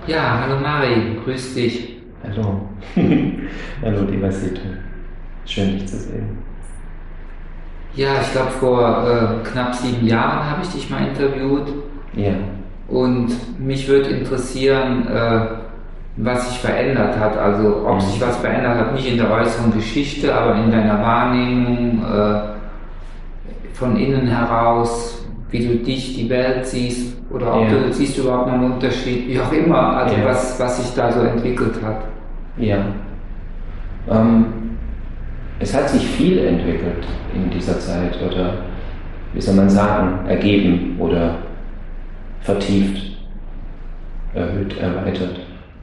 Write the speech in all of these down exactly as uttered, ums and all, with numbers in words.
Ja, hallo Mari, grüß dich. Hallo. Hallo, lieber Sito. Schön, dich zu sehen. Ja, ich glaube, vor äh, knapp sieben Jahren habe ich dich mal interviewt Ja. und mich würde interessieren, äh, was sich verändert hat. Also, ob sich was Mhm. verändert hat, nicht in der äußeren Geschichte, aber in deiner Wahrnehmung, äh, von innen heraus, wie du dich, die Welt siehst, oder ob Ja. du siehst du überhaupt noch einen Unterschied, wie auch immer, also Ja. was, was sich da so entwickelt hat. Ja. Ähm, Es hat sich viel entwickelt in dieser Zeit oder, wie soll man sagen, ergeben oder vertieft, erhöht, erweitert.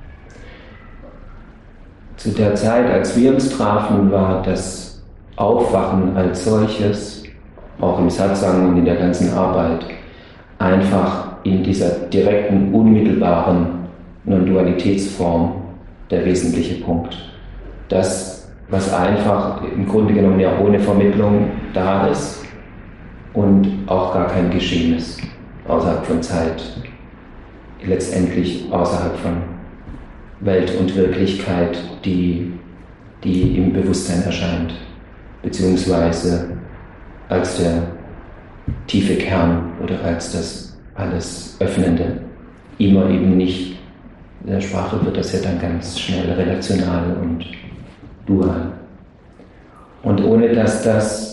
Zu der Zeit, als wir uns trafen, war das Aufwachen als solches, auch im Satsang und in der ganzen Arbeit, einfach in dieser direkten, unmittelbaren Non-Dualitätsform der wesentliche Punkt. Das, was einfach im Grunde genommen ja ohne Vermittlung da ist und auch gar kein Geschehen ist, außerhalb von Zeit, letztendlich außerhalb von Welt und Wirklichkeit, die, die im Bewusstsein erscheint, beziehungsweise als der tiefe Kern oder als das alles Öffnende. Immer eben nicht. In der Sprache wird das ja dann ganz schnell relational und dual. Und ohne dass das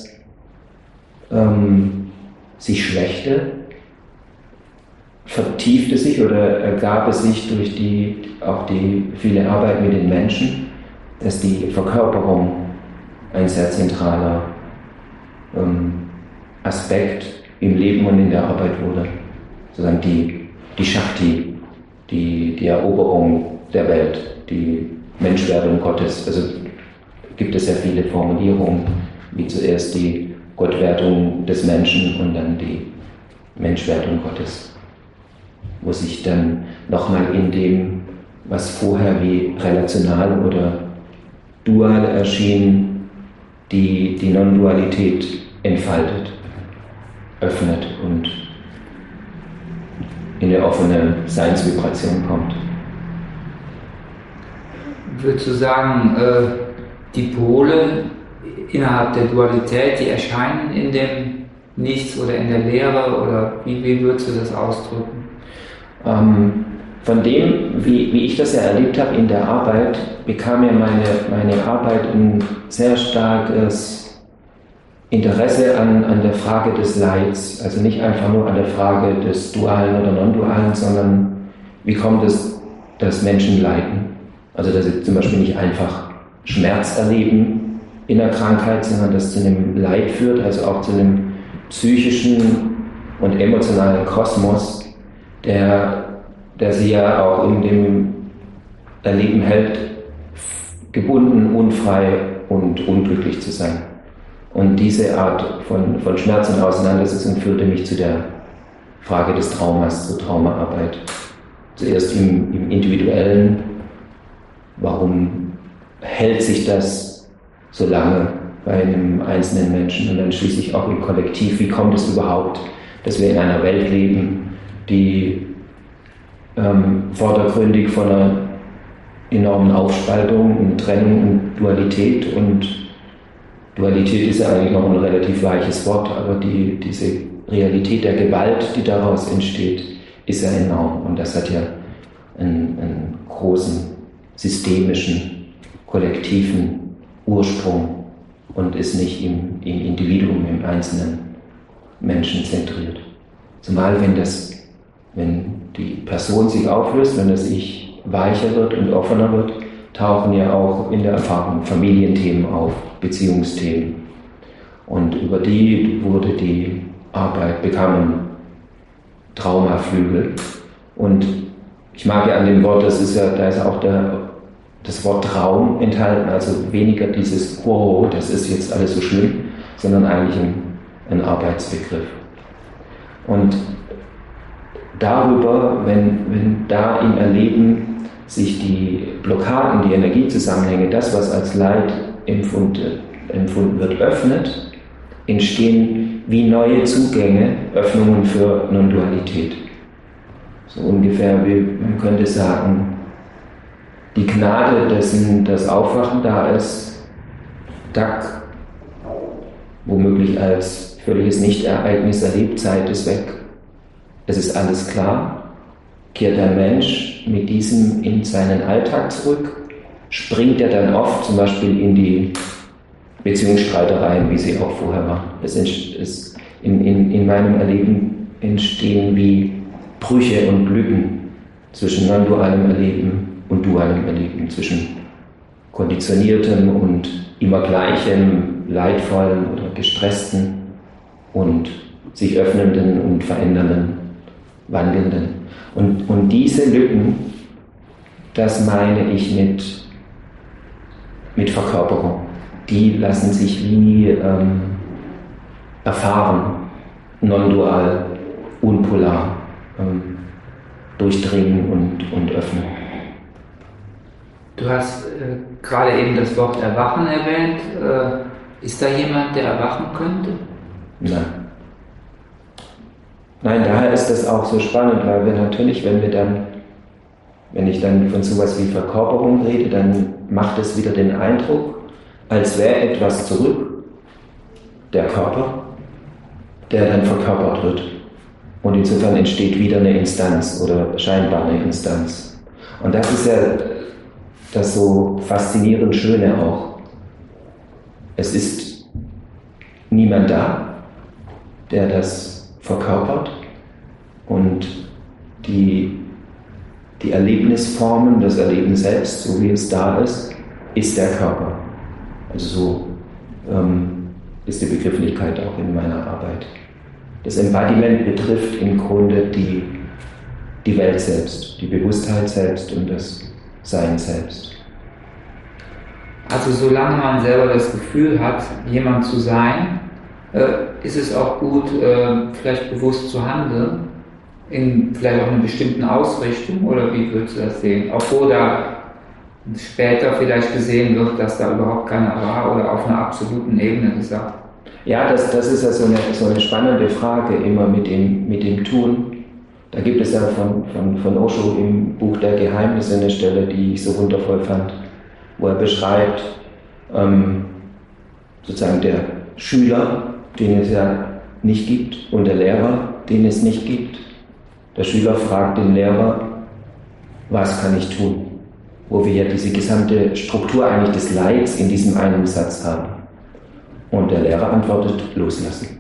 ähm, sich schwächte, vertiefte sich oder ergab es sich durch die, auch die viele Arbeit mit den Menschen, dass die Verkörperung ein sehr zentraler ähm, Aspekt im Leben und in der Arbeit wurde. Sozusagen die, die Shakti, die, die Eroberung der Welt, die Menschwerdung Gottes. Also gibt es ja viele Formulierungen, wie zuerst die Gottwertung des Menschen und dann die Menschwerdung Gottes, wo sich dann nochmal in dem, was vorher wie relational oder dual erschien, die, die Non-Dualität entfaltet, öffnet und in eine offene Seinsvibration kommt. Würdest du sagen, äh, die Pole innerhalb der Dualität, die erscheinen in dem Nichts oder in der Leere, oder wie, wie würdest du das ausdrücken? Ähm, von dem, wie, wie ich das ja erlebt habe in der Arbeit, bekam ja meine, meine Arbeit ein sehr starkes Interesse an, an der Frage des Leids. Also nicht einfach nur an der Frage des Dualen oder Non-Dualen, sondern wie kommt es, dass Menschen leiden. Also dass sie zum Beispiel nicht einfach Schmerz erleben in der Krankheit, sondern dass zu einem Leid führt, also auch zu einem psychischen und emotionalen Kosmos, der, der sie ja auch in dem Erleben hält, gebunden, unfrei und unglücklich zu sein. Und diese Art von, von Schmerz und Auseinandersetzung führte mich zu der Frage des Traumas, zur Traumaarbeit. Zuerst im, im Individuellen, warum hält sich das so lange bei einem einzelnen Menschen und dann schließlich auch im Kollektiv, wie kommt es überhaupt, dass wir in einer Welt leben, die ähm, vordergründig von einer enormen Aufspaltung und Trennung und Dualität, und Dualität ist ja eigentlich noch ein relativ weiches Wort, aber die, diese Realität der Gewalt, die daraus entsteht, ist ja enorm, und das hat ja einen, einen großen systemischen, kollektiven Ursprung und ist nicht im, im Individuum, im einzelnen Menschen zentriert. Zumal wenn das, wenn die Person sich auflöst, wenn das Ich weicher wird und offener wird, tauchen ja auch in der Erfahrung Familienthemen auf, Beziehungsthemen. Und über die wurde die Arbeit, bekam ein Traumaflügel. Und ich mag ja an dem Wort, das ist ja, da ist auch der, das Wort Traum enthalten, also weniger dieses Oh, das ist jetzt alles so schlimm, sondern eigentlich ein, ein Arbeitsbegriff. Und darüber, wenn, wenn da im Erleben sich die Blockaden, die Energiezusammenhänge, das, was als Leid empfunden, empfunden wird, öffnet, entstehen wie neue Zugänge, Öffnungen für Non-Dualität. So ungefähr wie, man könnte sagen, die Gnade dessen, das Aufwachen da ist, Tag, womöglich als völliges Nichtereignis erlebt, Zeit ist weg, es ist alles klar, kehrt ein Mensch mit diesem in seinen Alltag zurück, springt er dann oft zum Beispiel in die Beziehungsstreitereien, wie sie auch vorher waren. Es ist, in, in, in meinem Erleben entstehen wie Brüche und Lücken zwischen non-dualem Erleben und dualem Erleben, zwischen konditioniertem und immer gleichem, leidvollen oder gestressten und sich öffnenden und verändernden, wandelnden. Und, und diese Lücken, das meine ich mit, mit Verkörperung. Die lassen sich wie ähm, erfahren, non-dual, unpolar, ähm, durchdringen und, und öffnen. Du hast äh, gerade eben das Wort Erwachen erwähnt. Äh, ist da jemand, der erwachen könnte? Nein. Nein, daher ist das auch so spannend, weil wir natürlich, wenn wir dann, wenn ich dann von sowas wie Verkörperung rede, dann macht es wieder den Eindruck, als wäre etwas zurück, der Körper, der dann verkörpert wird. Und insofern entsteht wieder eine Instanz oder scheinbar eine Instanz. Und das ist ja das so faszinierend Schöne auch. Es ist niemand da, der das verkörpert, und die, die Erlebnisformen, das Erleben selbst, so wie es da ist, ist der Körper. Also so ähm, ist die Begrifflichkeit auch in meiner Arbeit. Das Embodiment betrifft im Grunde die, die Welt selbst, die Bewusstheit selbst und das Sein selbst. Also solange man selber das Gefühl hat, jemand zu sein, äh, ist es auch gut, äh, vielleicht bewusst zu handeln, in vielleicht auch einer bestimmten Ausrichtung, oder wie würdest du das sehen? Obwohl da später vielleicht gesehen wird, dass da überhaupt keiner war, oder auf einer absoluten Ebene gesagt. Ja, das, das ist ja so eine, so eine spannende Frage immer mit dem, mit dem Tun. Da gibt es ja von, von, von Osho im Buch der Geheimnisse eine Stelle, die ich so wundervoll fand, wo er beschreibt, ähm, sozusagen der Schüler, den es ja nicht gibt, und der Lehrer, den es nicht gibt. Der Schüler fragt den Lehrer, was kann ich tun? Wo wir ja diese gesamte Struktur eigentlich des Leids in diesem einen Satz haben. Und der Lehrer antwortet, loslassen.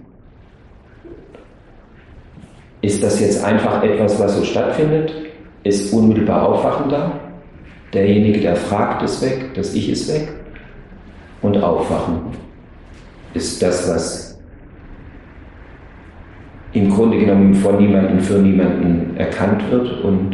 Ist das jetzt einfach etwas, was so stattfindet? Ist unmittelbar Aufwachen da? Derjenige, der fragt, ist weg, das Ich ist weg. Und Aufwachen ist das, was im Grunde genommen von niemandem für niemanden erkannt wird und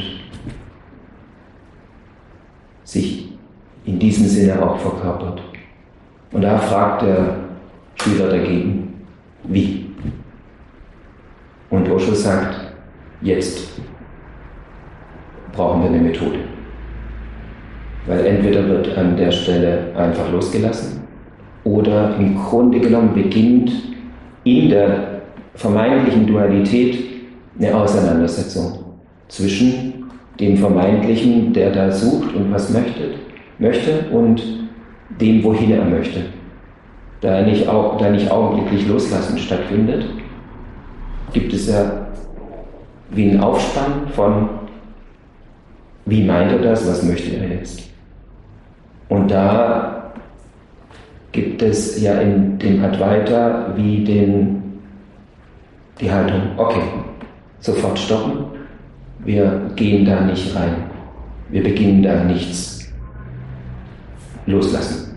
sich in diesem Sinne auch verkörpert. Und da fragt der Schüler dagegen, wie? Und Osho sagt, jetzt brauchen wir eine Methode. Weil entweder wird an der Stelle einfach losgelassen oder im Grunde genommen beginnt in der vermeintlichen Dualität eine Auseinandersetzung zwischen dem Vermeintlichen, der da sucht und was möchte, möchte und dem, wohin er möchte. Da nicht, auch, da nicht augenblicklich Loslassen stattfindet, gibt es ja wie einen Aufspann von, wie meint er das, was möchte er jetzt? Und da gibt es ja in dem Advaita wie den, die Haltung, okay, sofort stoppen, wir gehen da nicht rein, wir beginnen da nichts, loslassen.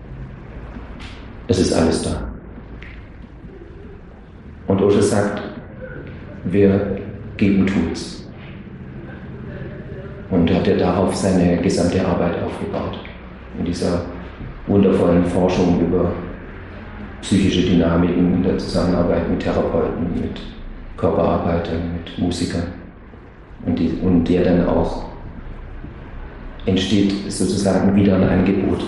Es ist alles da. Und Osho sagt, wir geben Tools. Und hat er darauf seine gesamte Arbeit aufgebaut. In dieser wundervollen Forschung über psychische Dynamiken in der Zusammenarbeit mit Therapeuten, mit Körperarbeitern, mit Musikern. Und, die, und der dann auch entsteht sozusagen wieder ein Angebot.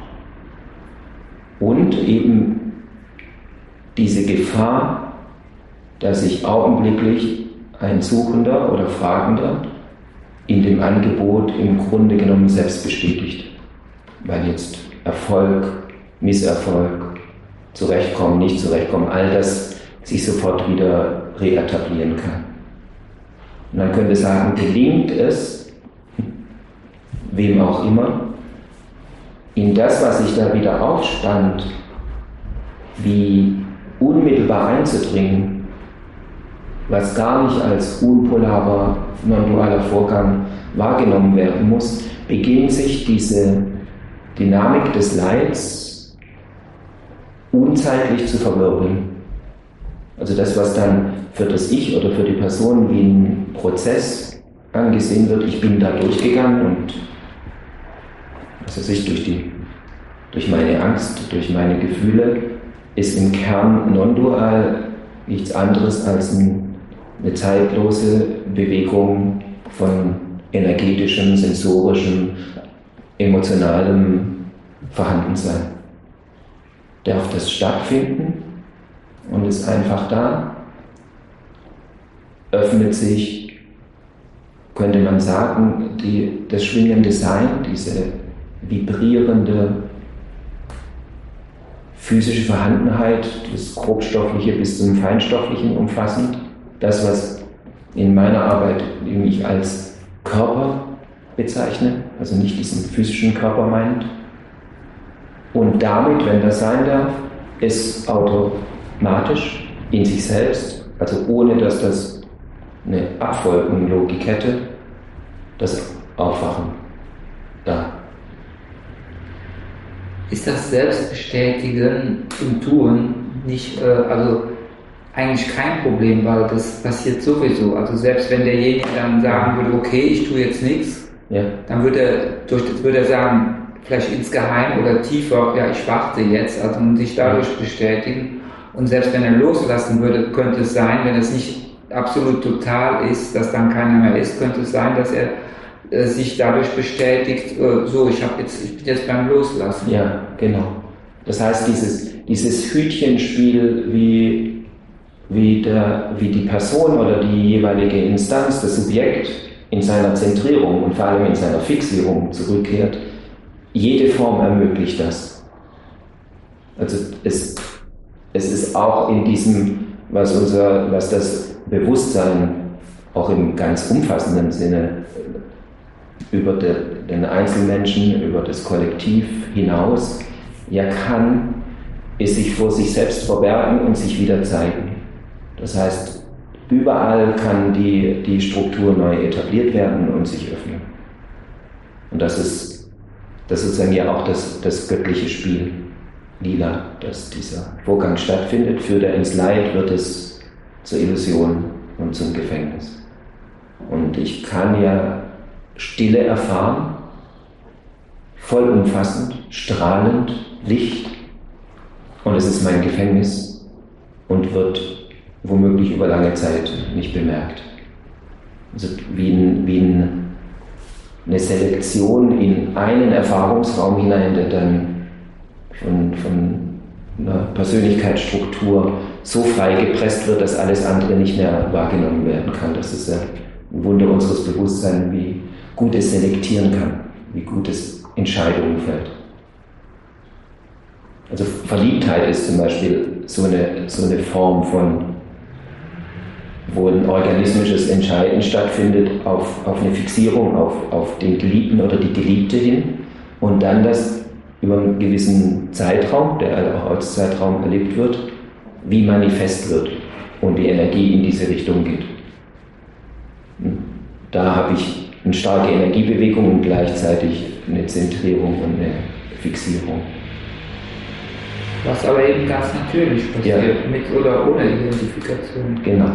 Und eben diese Gefahr, dass sich augenblicklich ein Suchender oder Fragender in dem Angebot im Grunde genommen selbst bestätigt. Weil jetzt Erfolg, Misserfolg, Zurechtkommen, nicht zurechtkommen, all das sich sofort wieder reetablieren kann. Und man könnte sagen, gelingt es, wem auch immer, in das, was sich da wieder aufspannt, wie unmittelbar einzudringen, was gar nicht als unpolarer, non-dualer Vorgang wahrgenommen werden muss, beginnt sich diese Dynamik des Leids unzeitlich zu verwirbeln. Also das, was dann für das Ich oder für die Person wie ein Prozess angesehen wird, ich bin da durchgegangen und was weiß ich, durch, die, durch meine Angst, durch meine Gefühle, ist im Kern non-dual nichts anderes als ein, eine zeitlose Bewegung von energetischem, sensorischem, emotionalem Vorhandensein. Darf das stattfinden und ist einfach da, öffnet sich, könnte man sagen, die, das schwingende Sein, diese vibrierende physische Vorhandenheit, das Grobstoffliche bis zum Feinstofflichen umfassend, das, was in meiner Arbeit ich als Körper bezeichne, also nicht diesen physischen Körper meint. Und damit, wenn das sein darf, ist automatisch in sich selbst, also ohne dass das eine Abfolgenlogik hätte, das Aufwachen da. Ist das Selbstbestätigen im Tun nicht, äh, also eigentlich kein Problem, weil das passiert sowieso. Also selbst wenn derjenige dann sagen würde, okay, ich tue jetzt nichts, ja, dann würde er, durch das würde er sagen, vielleicht insgeheim oder tiefer, ja, ich warte jetzt, also und sich dadurch bestätigen. Und selbst wenn er loslassen würde, könnte es sein, wenn es nicht absolut total ist, dass dann keiner mehr ist, könnte es sein, dass er äh, sich dadurch bestätigt, äh, so, ich, hab jetzt, ich bin jetzt beim Loslassen. Ja, genau. Das heißt, dieses, dieses Hütchenspiel, wie, wie, der, wie die Person oder die jeweilige Instanz, das Subjekt in seiner Zentrierung und vor allem in seiner Fixierung zurückkehrt, jede Form ermöglicht das. Also es, es ist auch in diesem, was, unser, was das Bewusstsein auch im ganz umfassenden Sinne über de, den Einzelmenschen, über das Kollektiv hinaus ja kann, ist sich vor sich selbst verbergen und sich wieder zeigen. Das heißt, überall kann die, die Struktur neu etabliert werden und sich öffnen. Und das ist Das ist sozusagen ja auch das, das göttliche Spiel, Lila, dass dieser Vorgang stattfindet. Führt er ins Leid, wird es zur Illusion und zum Gefängnis. Und ich kann ja Stille erfahren, vollumfassend, strahlend, Licht. Und es ist mein Gefängnis und wird womöglich über lange Zeit nicht bemerkt. Also wie ein, wie ein eine Selektion in einen Erfahrungsraum hinein, der dann von, von einer Persönlichkeitsstruktur so frei gepresst wird, dass alles andere nicht mehr wahrgenommen werden kann. Das ist ja ein Wunder unseres Bewusstseins, wie gut es selektieren kann, wie gut es Entscheidungen fällt. Also Verliebtheit ist zum Beispiel so eine, so eine Form von, wo ein organismisches Entscheiden stattfindet auf, auf eine Fixierung, auf, auf den Geliebten oder die Geliebte hin und dann das über einen gewissen Zeitraum, der auch als Zeitraum erlebt wird, wie manifest wird und die Energie in diese Richtung geht. Da habe ich eine starke Energiebewegung und gleichzeitig eine Zentrierung und eine Fixierung. Was aber eben ganz natürlich passiert, ja, mit oder ohne Identifikation. Genau.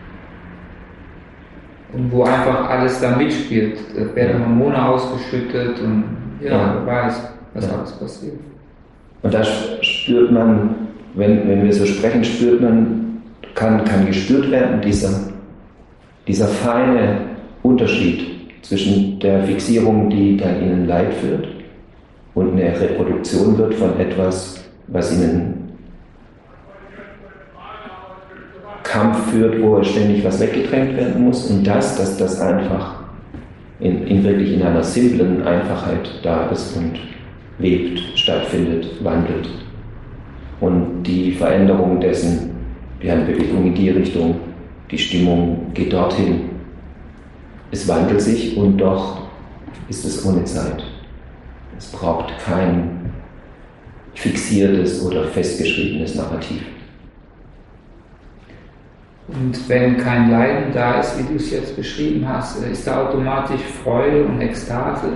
Und wo einfach alles da mitspielt. Da werden Hormone ausgeschüttet und ja, ja, wer weiß, was ja. alles passiert. Und da spürt man, wenn, wenn wir so sprechen, spürt man, kann, kann gespürt werden, dieser, dieser feine Unterschied zwischen der Fixierung, die dann ihnen Leid führt, und eine Reproduktion wird von etwas, was ihnen Kampf führt, wo ständig was weggedrängt werden muss, und das, dass das einfach in, in wirklich in einer simplen Einfachheit da ist und lebt, stattfindet, wandelt. Und die Veränderung dessen, die Handbewegung in die Richtung, die Stimmung geht dorthin. Es wandelt sich und doch ist es ohne Zeit. Es braucht kein fixiertes oder festgeschriebenes Narrativ. Und wenn kein Leiden da ist, wie du es jetzt beschrieben hast, ist da automatisch Freude und Ekstase?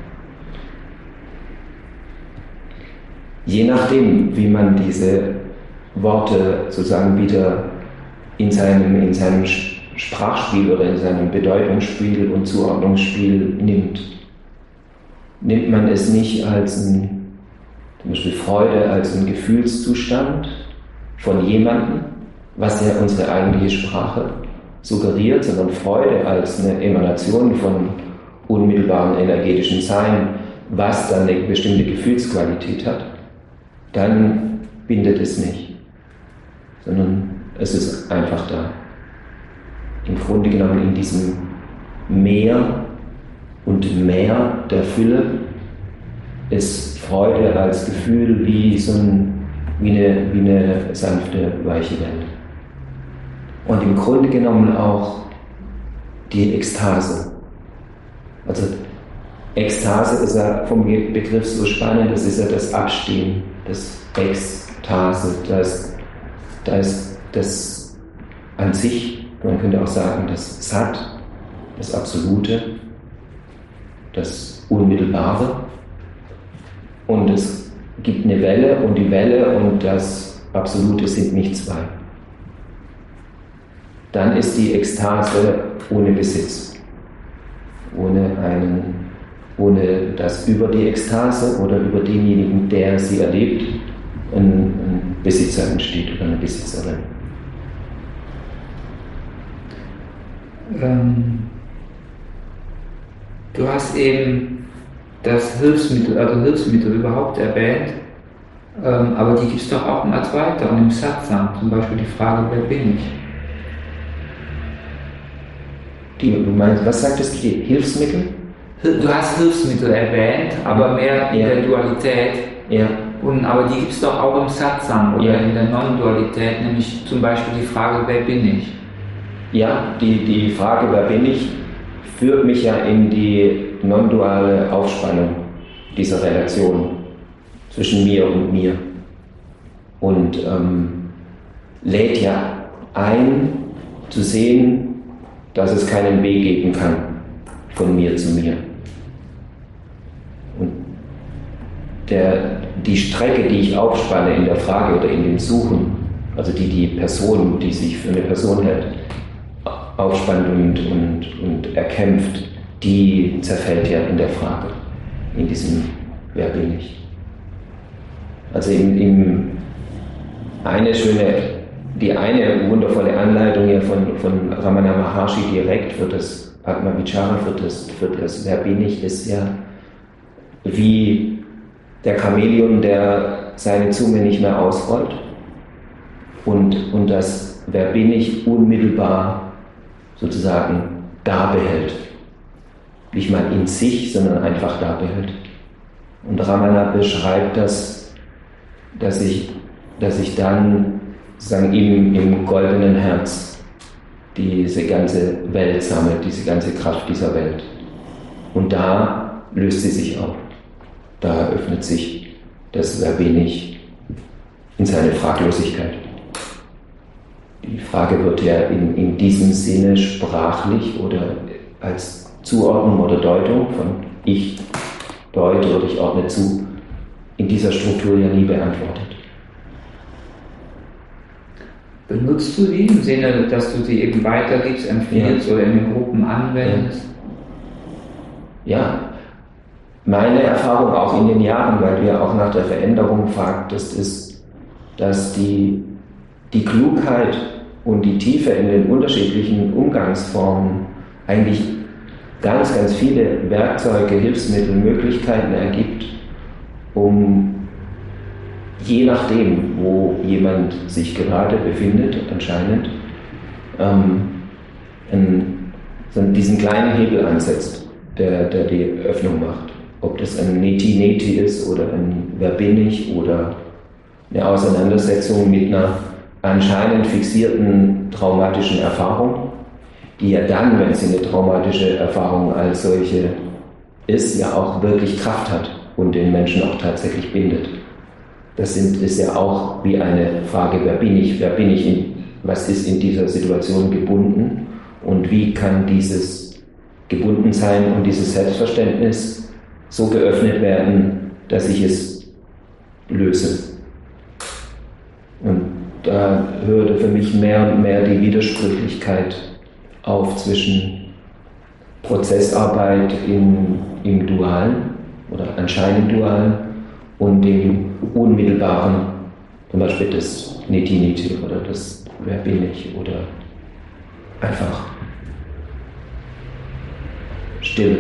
Je nachdem, wie man diese Worte sozusagen wieder in seinem, in seinem Sprachspiel oder in seinem Bedeutungsspiel und Zuordnungsspiel nimmt. Nimmt man es nicht als ein, zum Beispiel Freude als ein Gefühlszustand von jemandem, was ja unsere eigentliche Sprache suggeriert, sondern Freude als eine Emanation von unmittelbarem energetischen Sein, was dann eine bestimmte Gefühlsqualität hat, dann bindet es nicht, sondern es ist einfach da. Im Grunde genommen in diesem Meer und Meer der Fülle ist Freude als Gefühl wie so ein, wie eine, wie eine sanfte, weiche Welt. Und im Grunde genommen auch die Ekstase. Also Ekstase ist ja vom Begriff so spannend, das ist ja das Abstehen, das Ekstase, das, das, das an sich, man könnte auch sagen, das Sat, das Absolute, das Unmittelbare. Und es gibt eine Welle und die Welle und das Absolute sind nicht zwei. Dann ist die Ekstase ohne Besitz, ohne, einen, ohne dass über die Ekstase oder über denjenigen, der sie erlebt, ein, ein Besitzer entsteht oder eine Besitzerin. Ähm, du hast eben das Hilfsmittel, also Hilfsmittel überhaupt erwähnt, ähm, aber die gibt es doch auch im Advaita und im Satsang, zum Beispiel die Frage, wer bin ich? Die, du meinst, was sagtest du, die Hilfsmittel? Du hast Hilfsmittel erwähnt, aber mehr in ja. der Dualität. Ja. Und, aber die gibt es doch auch im Satsang oder ja. in der Non-Dualität, nämlich zum Beispiel die Frage, wer bin ich? Ja, die, die Frage, wer bin ich, führt mich ja in die non-duale Aufspannung dieser Relation zwischen mir und mir. Und ähm, lädt ja ein, zu sehen, dass es keinen Weg geben kann von mir zu mir. Und der, die Strecke, die ich aufspanne in der Frage oder in dem Suchen, also die die Person, die sich für eine Person hält, aufspannt und, und, und erkämpft, die zerfällt ja in der Frage, in diesem wer bin ich. Also in, in eine schöne, die eine wundervolle Anleitung hier von, von Ramana Maharshi direkt für das Atma-Vichara, für das, für das wer bin ich, ist ja wie der Chamäleon, der seine Zunge nicht mehr ausrollt und, und das wer bin ich unmittelbar sozusagen da behält. Nicht mal in sich, sondern einfach da behält. Und Ramana beschreibt das, dass ich, dass ich dann sozusagen im, im goldenen Herz diese ganze Welt sammelt, diese ganze Kraft dieser Welt. Und da löst sie sich auf. Da öffnet sich das wer bin ich in seine Fraglosigkeit. Die Frage wird ja in, in diesem Sinne sprachlich oder als Zuordnung oder Deutung von ich deute oder ich ordne zu, in dieser Struktur ja nie beantwortet. Benutzt du die im Sinne, dass du sie eben weitergibst, empfiehlst ja. oder in den Gruppen anwendest? Ja. ja, meine Erfahrung auch in den Jahren, weil du ja auch nach der Veränderung fragtest, ist, dass die die Klugheit und die Tiefe in den unterschiedlichen Umgangsformen eigentlich ganz, ganz viele Werkzeuge, Hilfsmittel, Möglichkeiten ergibt, um je nachdem, wo jemand sich gerade befindet, anscheinend, ähm, in, so diesen kleinen Hebel ansetzt der, der die Öffnung macht. Ob das ein Neti-Neti ist oder ein Wer bin ich oder eine Auseinandersetzung mit einer anscheinend fixierten traumatischen Erfahrung, die ja dann, wenn sie eine traumatische Erfahrung als solche ist, ja auch wirklich Kraft hat und den Menschen auch tatsächlich bindet. Das sind, ist ja auch wie eine Frage, wer bin ich, wer bin ich, in, was ist in dieser Situation gebunden und wie kann dieses Gebundensein und dieses Selbstverständnis so geöffnet werden, dass ich es löse. Und da hörte für mich mehr und mehr die Widersprüchlichkeit auf zwischen Prozessarbeit im, im Dualen oder anscheinend Dualen und dem unmittelbaren, zum Beispiel das Neti-Neti oder das Wer bin ich oder einfach Stille.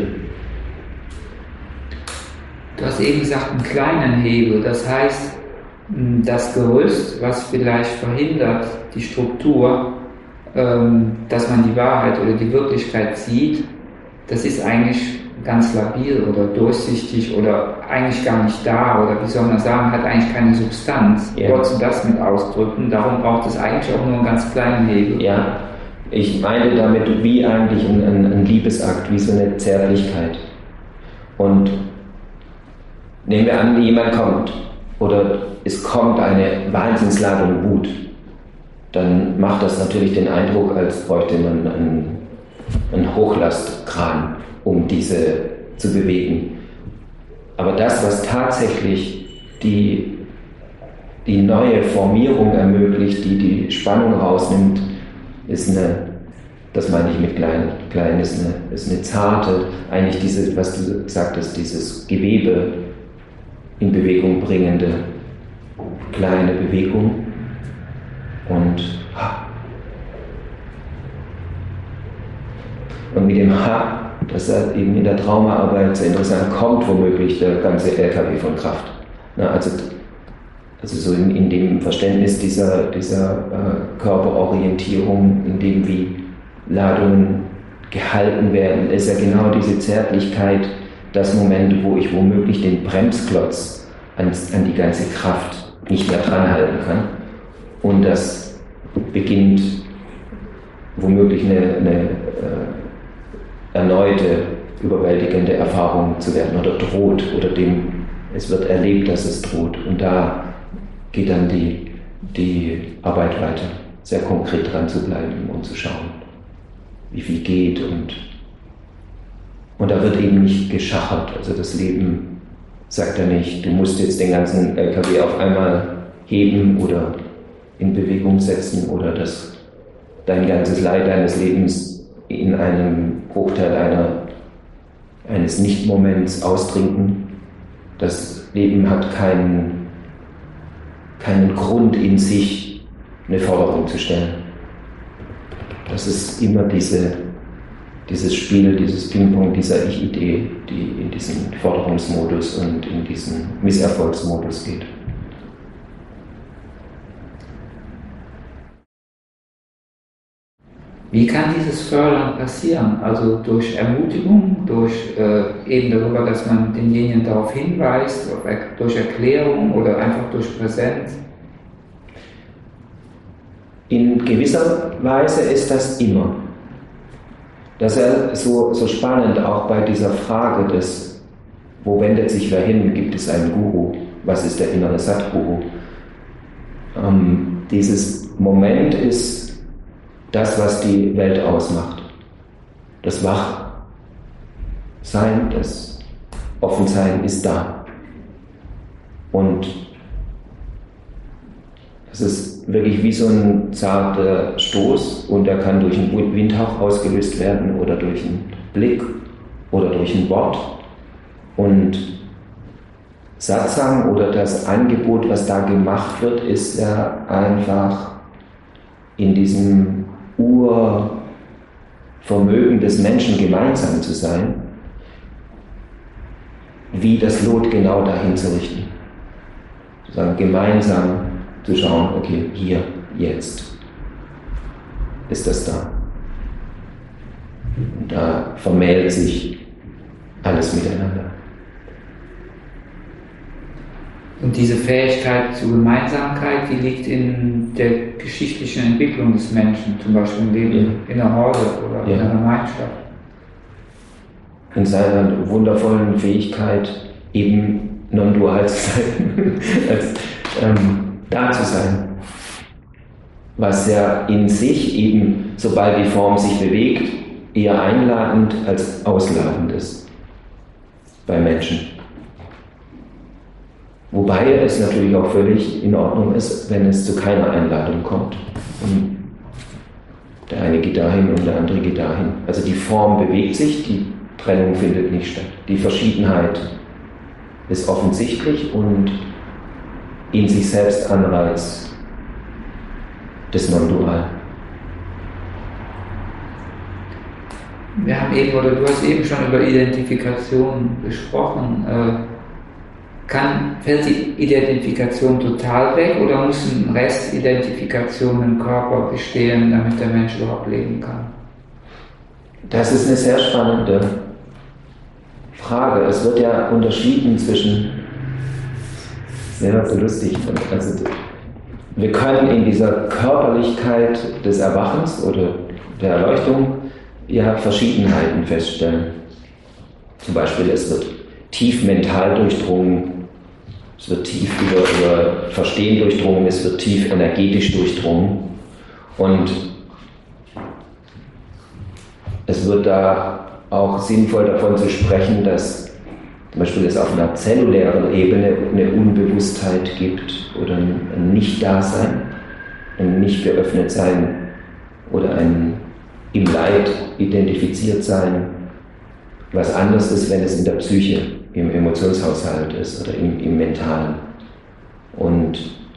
Du hast eben gesagt, einen kleinen Hebel, das heißt, das Gerüst, was vielleicht verhindert, die Struktur, dass man die Wahrheit oder die Wirklichkeit sieht, das ist eigentlich ganz labil oder durchsichtig oder eigentlich gar nicht da oder wie soll man sagen, hat eigentlich keine Substanz. Ja. Wolltest du das mit ausdrücken? Darum braucht es eigentlich auch nur einen ganz kleinen Hebel. Ja, ich meine damit wie eigentlich ein, ein, ein Liebesakt, wie so eine Zärtlichkeit. Und nehmen wir an, jemand kommt oder es kommt eine Wahnsinnsladung Wut, dann macht das natürlich den Eindruck, als bräuchte man einen, einen Hochlastkran, um diese zu bewegen. Aber das, was tatsächlich die, die neue Formierung ermöglicht, die die Spannung rausnimmt, ist eine, das meine ich mit klein, klein ist eine, ist eine zarte, eigentlich diese, was du sagtest, dieses Gewebe in Bewegung bringende kleine Bewegung und Ha. Und mit dem Ha, das ist eben in der Traumaarbeit sehr interessant, kommt womöglich der ganze L K W von Kraft. Na, also, also so in, in dem Verständnis dieser, dieser äh, Körperorientierung, in dem wie Ladungen gehalten werden, ist ja genau diese Zärtlichkeit, das Moment, wo ich womöglich den Bremsklotz an, an die ganze Kraft nicht mehr dranhalten kann. Und das beginnt womöglich eine, eine äh, erneute überwältigende Erfahrung zu werden oder droht oder dem, es wird erlebt, dass es droht. Und da geht dann die, die Arbeit weiter, sehr konkret dran zu bleiben und zu schauen, wie viel geht. Und, und da wird eben nicht geschachert. Also das Leben sagt ja nicht, du musst jetzt den ganzen L K W auf einmal heben oder in Bewegung setzen oder das, dein ganzes Leid deines Lebens in einem Bruchteil einer, eines Nicht-Moments austrinken. Das Leben hat keinen, keinen Grund in sich, eine Forderung zu stellen. Das ist immer diese, dieses Spiel, dieses Ping-Pong dieser Ich-Idee, die in diesen Forderungsmodus und in diesen Misserfolgsmodus geht. Wie kann dieses Fördern passieren? Also durch Ermutigung, durch äh, eben darüber, dass man denjenigen darauf hinweist, auf, durch Erklärung oder einfach durch Präsenz? In gewisser Weise ist das immer. Das ist ja so, so spannend auch bei dieser Frage des, wo wendet sich wer hin, gibt es einen Guru, was ist der innere Satguru? Ähm, dieses Moment ist das, was die Welt ausmacht. Das Wachsein, das Offensein ist da. Und es ist wirklich wie so ein zarter Stoß und der kann durch einen Windhauch ausgelöst werden oder durch einen Blick oder durch ein Wort. Und Satsang oder das Angebot, was da gemacht wird, ist ja einfach in diesem Urvermögen des Menschen gemeinsam zu sein, wie das Lot genau dahin zu richten. Sozusagen gemeinsam zu schauen, okay, hier, jetzt ist das da. Und da vermählt sich alles miteinander. Und diese Fähigkeit zur Gemeinsamkeit, die liegt in der geschichtlichen Entwicklung des Menschen, zum Beispiel im Leben ja. in einer Horde oder ja. in einer Gemeinschaft. In seiner wundervollen Fähigkeit, eben non-dual zu sein, als, ähm, da zu sein. Was ja in sich eben, sobald die Form sich bewegt, eher einladend als ausladend ist bei Menschen. Wobei es natürlich auch völlig in Ordnung ist, wenn es zu keiner Einladung kommt. Und der eine geht dahin und der andere geht dahin. Also die Form bewegt sich, die Trennung findet nicht statt. Die Verschiedenheit ist offensichtlich und in sich selbst Anreiz des Non-Dual. Wir haben eben, oder du hast eben schon über Identifikation gesprochen. Kann, fällt die Identifikation total weg oder muss ein Restidentifikation im Körper bestehen, damit der Mensch überhaupt leben kann? Das ist eine sehr spannende Frage. Es wird ja unterschieden zwischen, sehr so lustig, also wir können in dieser Körperlichkeit des Erwachens oder der Erleuchtung ja Verschiedenheiten feststellen. Zum Beispiel, es wird tief mental durchdrungen, es wird tief über, über Verstehen durchdrungen, es wird tief energetisch durchdrungen und es wird da auch sinnvoll davon zu sprechen, dass zum Beispiel es auf einer zellulären Ebene eine Unbewusstheit gibt oder ein Nicht-Dasein, ein Nicht-Geöffnet-Sein oder ein im Leid identifiziert sein, was anders ist, wenn es in der Psyche, im Emotionshaushalt ist oder im, im Mentalen. Und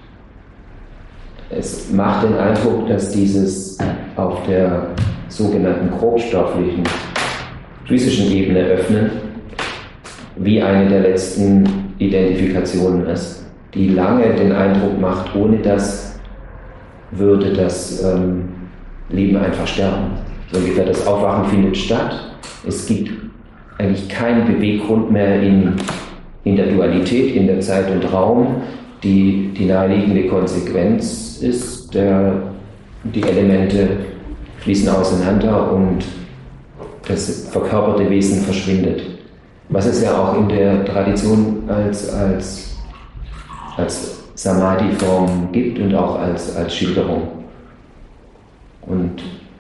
es macht den Eindruck, dass dieses auf der sogenannten grobstofflichen, physischen Ebene öffnen, wie eine der letzten Identifikationen ist, die lange den Eindruck macht, ohne das würde das ähm, Leben einfach sterben. So ungefähr das Aufwachen findet statt. Es gibt eigentlich keinen Beweggrund mehr in, in der Dualität, in der Zeit und Raum. Die, die naheliegende Konsequenz ist, der, die Elemente fließen auseinander und das verkörperte Wesen verschwindet. Was es ja auch in der Tradition als, als, als Samadhi-Form gibt und auch als, als Schilderung. Und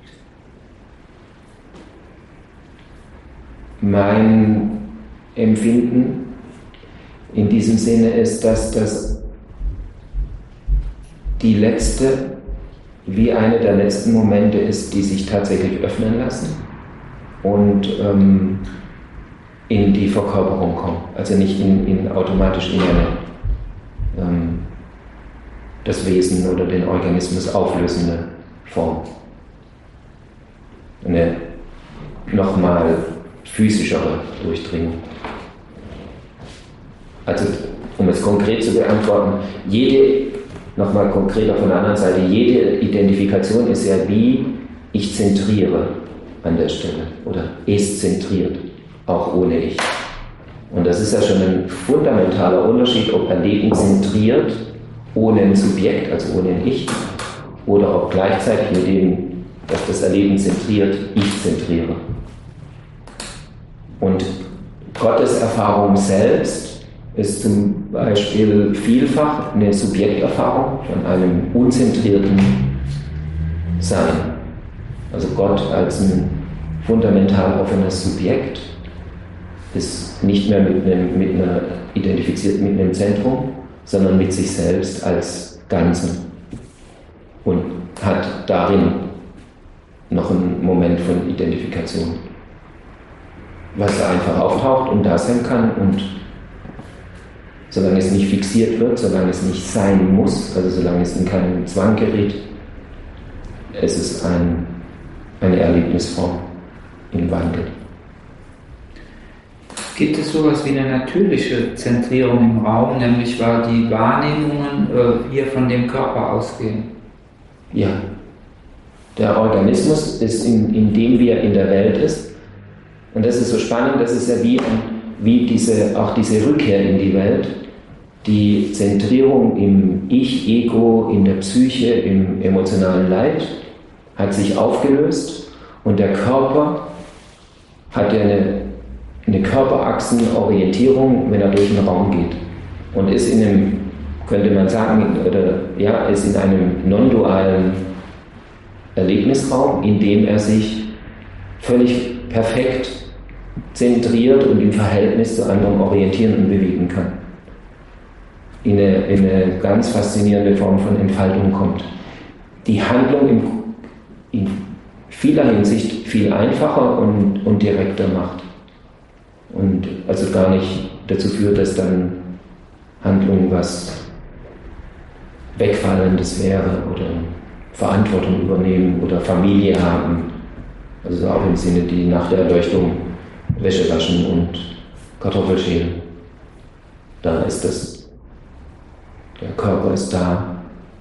mein Empfinden in diesem Sinne ist, dass das die letzte, wie eine der letzten Momente ist, die sich tatsächlich öffnen lassen und ähm, in die Verkörperung kommen. Also nicht in, in automatisch in eine ähm, das Wesen oder den Organismus auflösende Form. Eine nochmal physischere Durchdringung. Also, um es konkret zu beantworten, jede, nochmal konkreter von der anderen Seite, jede Identifikation ist ja wie ich zentriere an der Stelle oder es zentriert, auch ohne ich. Und das ist ja schon ein fundamentaler Unterschied, ob Erleben zentriert ohne ein Subjekt, also ohne ein Ich, oder ob gleichzeitig mit dem, dass das Erleben zentriert, ich zentriere. Und Gottes Erfahrung selbst ist zum Beispiel vielfach eine Subjekterfahrung von einem unzentrierten Sein. Also Gott als ein fundamental offenes Subjekt ist nicht mehr mit einem, mit einer identifiziert mit einem Zentrum, sondern mit sich selbst als Ganzen und hat darin noch einen Moment von Identifikation, was da einfach auftaucht und da sein kann und solange es nicht fixiert wird, solange es nicht sein muss, also solange es in keinen Zwang gerät, es ist ein, eine Erlebnisform im Wandel. Gibt es sowas wie eine natürliche Zentrierung im Raum, nämlich weil die Wahrnehmungen äh, hier von dem Körper ausgehen? Ja. Der Organismus ist, in, in dem wie er in der Welt ist, Und das ist so spannend, das ist ja wie, wie diese, auch diese Rückkehr in die Welt, die Zentrierung im Ich, Ego, in der Psyche, im emotionalen Leid hat sich aufgelöst und der Körper hat ja eine, eine Körperachsenorientierung, wenn er durch den Raum geht und ist in einem, könnte man sagen, oder ja, ist in einem non-dualen Erlebnisraum, in dem er sich völlig perfekt zentriert und im Verhältnis zu anderen orientieren und bewegen kann. In eine, in eine ganz faszinierende Form von Entfaltung kommt. Die Handlung in, in vieler Hinsicht viel einfacher und, und direkter macht. Und also gar nicht dazu führt, dass dann Handlung was Wegfallendes wäre oder Verantwortung übernehmen oder Familie haben. Also auch im Sinne, die nach der Erleuchtung Wäsche waschen und Kartoffel schälen. Da ist das, der Körper ist da,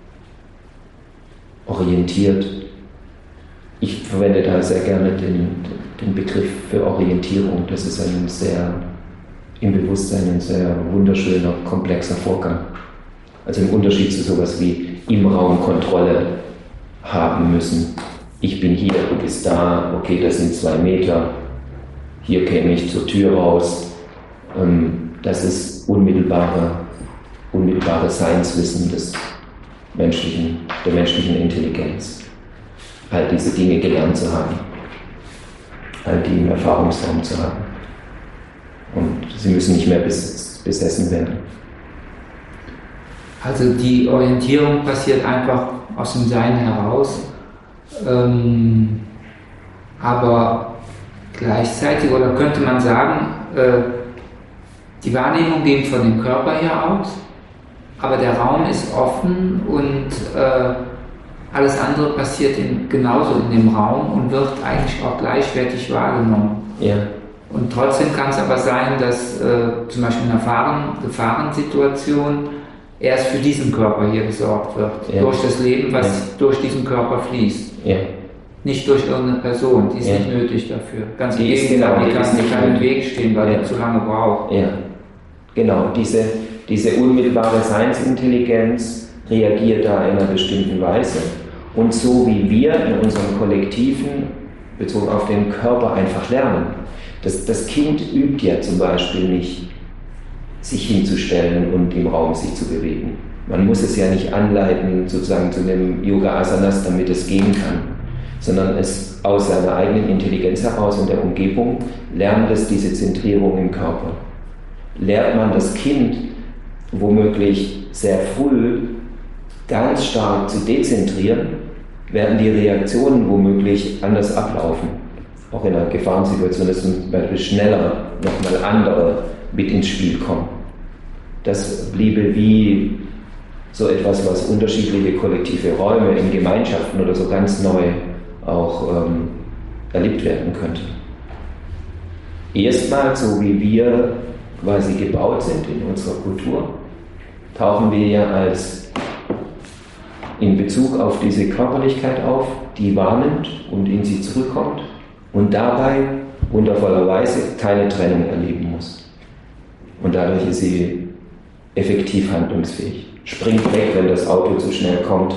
orientiert. Ich verwende da sehr gerne den, den Begriff für Orientierung. Das ist ein sehr, im Bewusstsein ein sehr wunderschöner, komplexer Vorgang. Also im Unterschied zu sowas wie im Raum Kontrolle haben müssen. Ich bin hier, du bist da, okay, das sind zwei Meter, hier käme ich zur Tür raus. Das ist unmittelbare, unmittelbare Seinswissen des menschlichen, der menschlichen Intelligenz. All diese Dinge gelernt zu haben, all die im Erfahrungsraum zu haben. Und sie müssen nicht mehr besessen werden. Also die Orientierung passiert einfach aus dem Sein heraus, ähm, aber gleichzeitig, oder könnte man sagen, äh, die Wahrnehmung geht von dem Körper her aus, aber der Raum ist offen und äh, alles andere passiert in, genauso in dem Raum und wird eigentlich auch gleichwertig wahrgenommen. Ja. Und trotzdem kann es aber sein, dass äh, zum Beispiel in einer Gefahren, Gefahrensituation erst für diesen Körper hier gesorgt wird, ja. Durch das Leben, was ja. durch diesen Körper fließt. Ja. Nicht durch irgendeine Person, die ist ja. nicht nötig dafür. Ganz im Gegenteil, die kann nicht im Weg stehen, weil ja. die zu lange braucht. Ja, genau. Diese, diese unmittelbare Seinsintelligenz reagiert da in einer bestimmten Weise. Und so wie wir in unserem Kollektiven, bezogen auf den Körper, einfach lernen. Das, das Kind übt ja zum Beispiel nicht, sich hinzustellen und im Raum sich zu bewegen. Man muss es ja nicht anleiten, sozusagen zu einem Yoga-Asanas, damit es gehen kann, sondern es aus seiner eigenen Intelligenz heraus und der Umgebung lernt es diese Zentrierung im Körper. Lehrt man das Kind womöglich sehr früh ganz stark zu dezentrieren, werden die Reaktionen womöglich anders ablaufen. Auch in einer Gefahrensituation, dass zum Beispiel schneller nochmal andere mit ins Spiel kommen. Das bliebe wie so etwas, was unterschiedliche kollektive Räume in Gemeinschaften oder so ganz neu auch ähm, erlebt werden könnte. Erstmal, so wie wir quasi gebaut sind in unserer Kultur, tauchen wir ja als in Bezug auf diese Körperlichkeit auf, die wahrnimmt und in sie zurückkommt und dabei wundervollerweise keine Trennung erleben muss. Und dadurch ist sie effektiv handlungsfähig. Springt weg, wenn das Auto zu schnell kommt.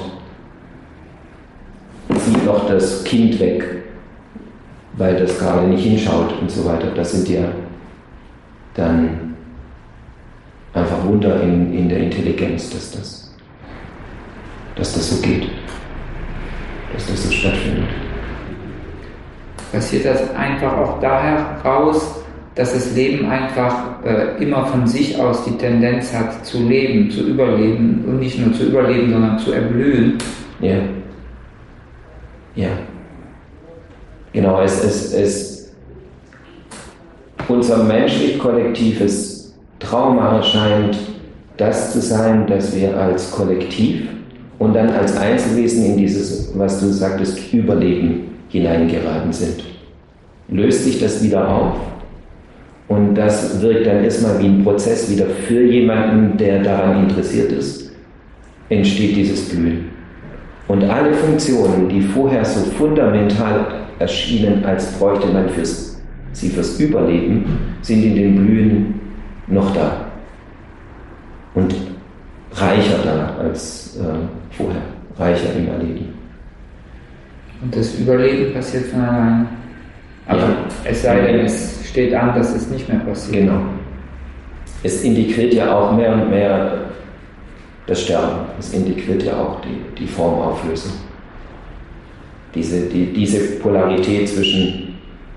Zieht noch das Kind weg, weil das gerade nicht hinschaut und so weiter. Das sind ja dann einfach Wunder in, in der Intelligenz, dass das, dass das so geht, dass das so stattfindet. Passiert das einfach auch daher raus, dass das Leben einfach äh, immer von sich aus die Tendenz hat, zu leben, zu überleben und nicht nur zu überleben, sondern zu erblühen? Ja. Ja. Genau, es ist es, unser menschlich-kollektives Trauma scheint das zu sein, dass wir als Kollektiv und dann als Einzelwesen in dieses, was du sagtest, Überleben hineingeraten sind. Löst sich das wieder auf? Und das wirkt dann erstmal wie ein Prozess wieder für jemanden, der daran interessiert ist, entsteht dieses Blühen. Und alle Funktionen, die vorher so fundamental erschienen, als bräuchte man fürs sie fürs Überleben, sind in den Blühen noch da und reicher da als äh, vorher, reicher im Erleben. Und das Überleben passiert von allein. Aber ja. Es sei denn, es steht an, dass es nicht mehr passiert. Genau. Es integriert ja auch mehr und mehr das Sterben. Es integriert ja auch die, die Formauflösung. Diese, die, diese Polarität zwischen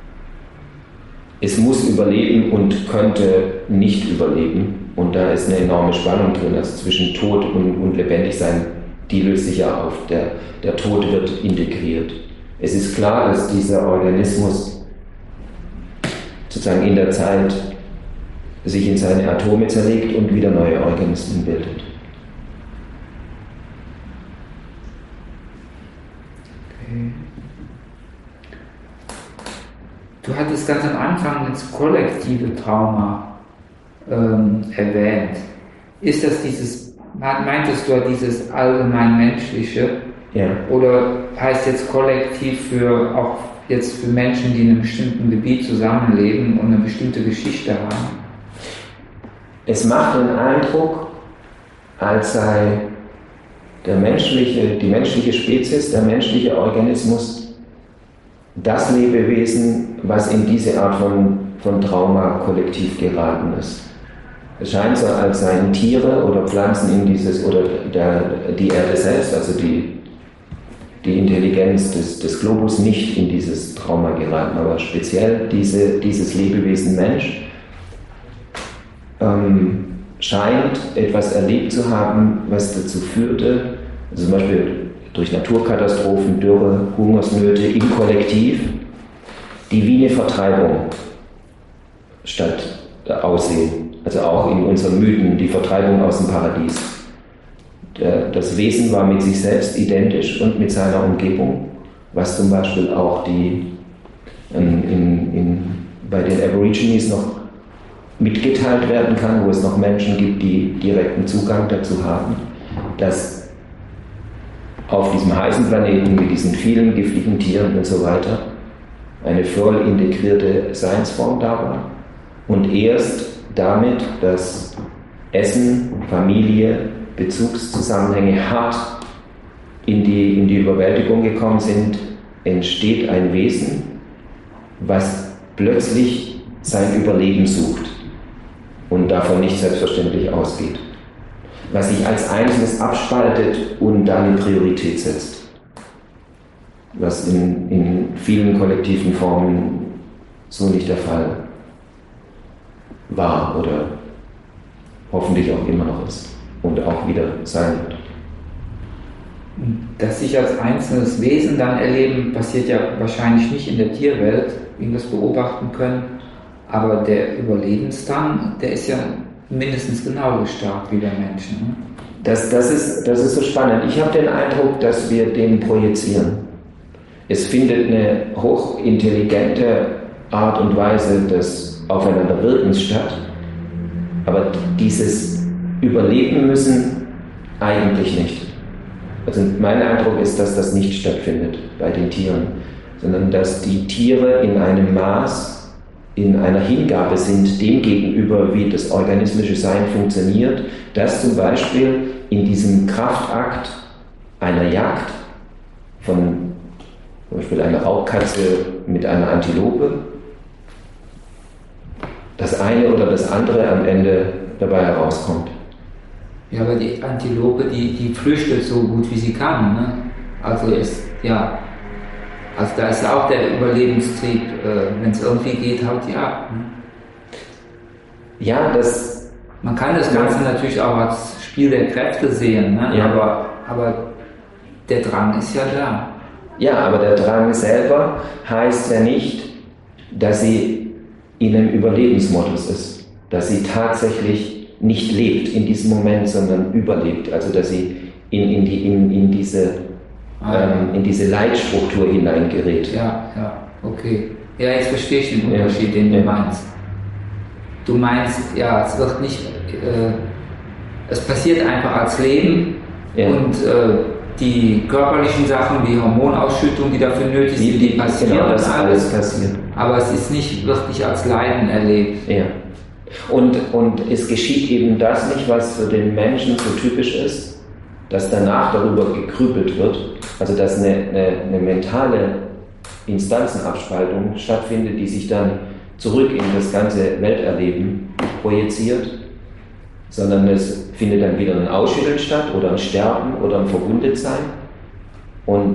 es muss überleben und könnte nicht überleben. Und da ist eine enorme Spannung drin, also zwischen Tod und, und Lebendigsein, die löst sich ja auf. Der, der Tod wird integriert. Es ist klar, dass dieser Organismus sozusagen in der Zeit sich in seine Atome zerlegt und wieder neue Organismen bildet. Okay. Du hattest ganz am Anfang das kollektive Trauma ähm, erwähnt. Ist das dieses, meintest du dieses allgemein menschliche? Ja. Oder heißt jetzt kollektiv für auch jetzt für Menschen, die in einem bestimmten Gebiet zusammenleben und eine bestimmte Geschichte haben? Es macht den Eindruck, als sei der menschliche, die menschliche Spezies, der menschliche Organismus das Lebewesen, was in diese Art von, von Trauma kollektiv geraten ist. Es scheint so, als seien Tiere oder Pflanzen in dieses, oder der, die Erde selbst, also die, die Intelligenz des, des Globus nicht in dieses Trauma geraten, aber speziell diese, dieses Lebewesen Mensch ähm, scheint etwas erlebt zu haben, was dazu führte, also zum Beispiel durch Naturkatastrophen, Dürre, Hungersnöte im Kollektiv, die wie eine Vertreibung statt aussehen. Also auch in unseren Mythen die Vertreibung aus dem Paradies. Das Wesen war mit sich selbst identisch und mit seiner Umgebung, was zum Beispiel auch die in, in, in, bei den Aborigines noch mitgeteilt werden kann, wo es noch Menschen gibt, die direkten Zugang dazu haben, dass auf diesem heißen Planeten mit diesen vielen giftigen Tieren und so weiter eine voll integrierte Seinsform da war und erst damit, dass Essen, Familie, Bezugszusammenhänge hart in die, in die Überwältigung gekommen sind, entsteht ein Wesen, was plötzlich sein Überleben sucht und davon nicht selbstverständlich ausgeht, was sich als Einzelnes abspaltet und da eine Priorität setzt, was in, in vielen kollektiven Formen so nicht der Fall war oder hoffentlich auch immer noch ist und auch wieder sein wird. Das sich als einzelnes Wesen dann erleben, passiert ja wahrscheinlich nicht in der Tierwelt, wie wir das beobachten können, aber der Überlebensdrang, der ist ja mindestens genauso stark wie bei Menschen. Ne? Das, das, ist, das ist so spannend. Ich habe den Eindruck, dass wir den projizieren. Es findet eine hochintelligente Art und Weise des Aufeinanderwirkens statt, aber dieses Überleben müssen eigentlich nicht. Also mein Eindruck ist, dass das nicht stattfindet bei den Tieren, sondern dass die Tiere in einem Maß, in einer Hingabe sind dem gegenüber, wie das organismische Sein funktioniert, dass zum Beispiel in diesem Kraftakt einer Jagd von zum Beispiel einer Raubkatze mit einer Antilope das eine oder das andere am Ende dabei herauskommt. Ja, aber die Antilope, die, die flüchtet so gut wie sie kann. Ne? Also ist, ja, also da ist auch der Überlebenstrieb, äh, wenn es irgendwie geht, haut die ab. Ne? Ja, das... Man kann das Ganze ja natürlich auch als Spiel der Kräfte sehen, ne? Ja. aber, aber der Drang ist ja da. Ja, aber der Drang selber heißt ja nicht, dass sie in einem Überlebensmodus ist, dass sie tatsächlich nicht lebt in diesem Moment, sondern überlebt, also dass sie in, in, die, in, in, diese, ah, ja. ähm, in diese Leitstruktur hineingerät. Ja, ja, okay. Ja, jetzt verstehe ich den Unterschied, ja. den du ja. meinst. Du meinst, ja, es wird nicht, äh, es passiert einfach als Leben ja. und äh, die körperlichen Sachen, die Hormonausschüttung, die dafür nötig sind, die, die passieren. Genau, das alles passiert. Aber es ist nicht wirklich als Leiden erlebt. Ja. Und, und es geschieht eben das nicht, was für den Menschen so typisch ist, dass danach darüber gegrübelt wird, also dass eine, eine, eine mentale Instanzenabspaltung stattfindet, die sich dann zurück in das ganze Welterleben projiziert, sondern es findet dann wieder ein Ausschütteln statt oder ein Sterben oder ein Verwundetsein und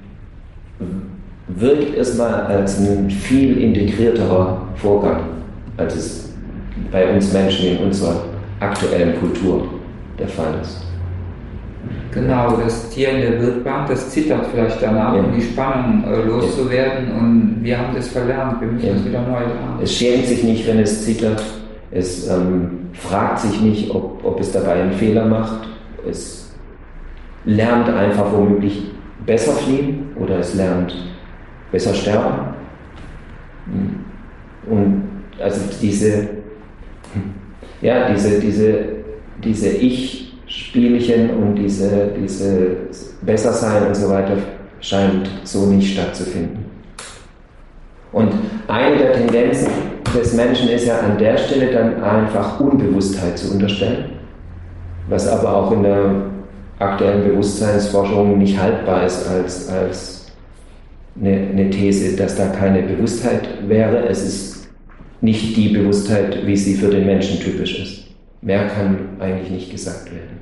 wirkt erstmal als ein viel integrierterer Vorgang, als es bei uns Menschen in unserer aktuellen Kultur der Fall ist. Genau, das Tier in der Wildbahn, das zittert vielleicht danach, ja. um die Spannung äh, loszuwerden, ja. und wir haben das verlernt, wir müssen ja. das wieder neu lernen. Es schämt sich nicht, wenn es zittert, es ähm, fragt sich nicht, ob, ob es dabei einen Fehler macht, es lernt einfach womöglich besser fliehen oder es lernt besser sterben. Und also diese, ja, diese, diese, diese Ich-Spielchen und diese, diese Bessersein und so weiter scheint so nicht stattzufinden. Und eine der Tendenzen des Menschen ist ja an der Stelle dann einfach Unbewusstheit zu unterstellen, was aber auch in der aktuellen Bewusstseinsforschung nicht haltbar ist als, als eine, eine These, dass da keine Bewusstheit wäre. Es ist nicht die Bewusstheit, wie sie für den Menschen typisch ist. Mehr kann eigentlich nicht gesagt werden.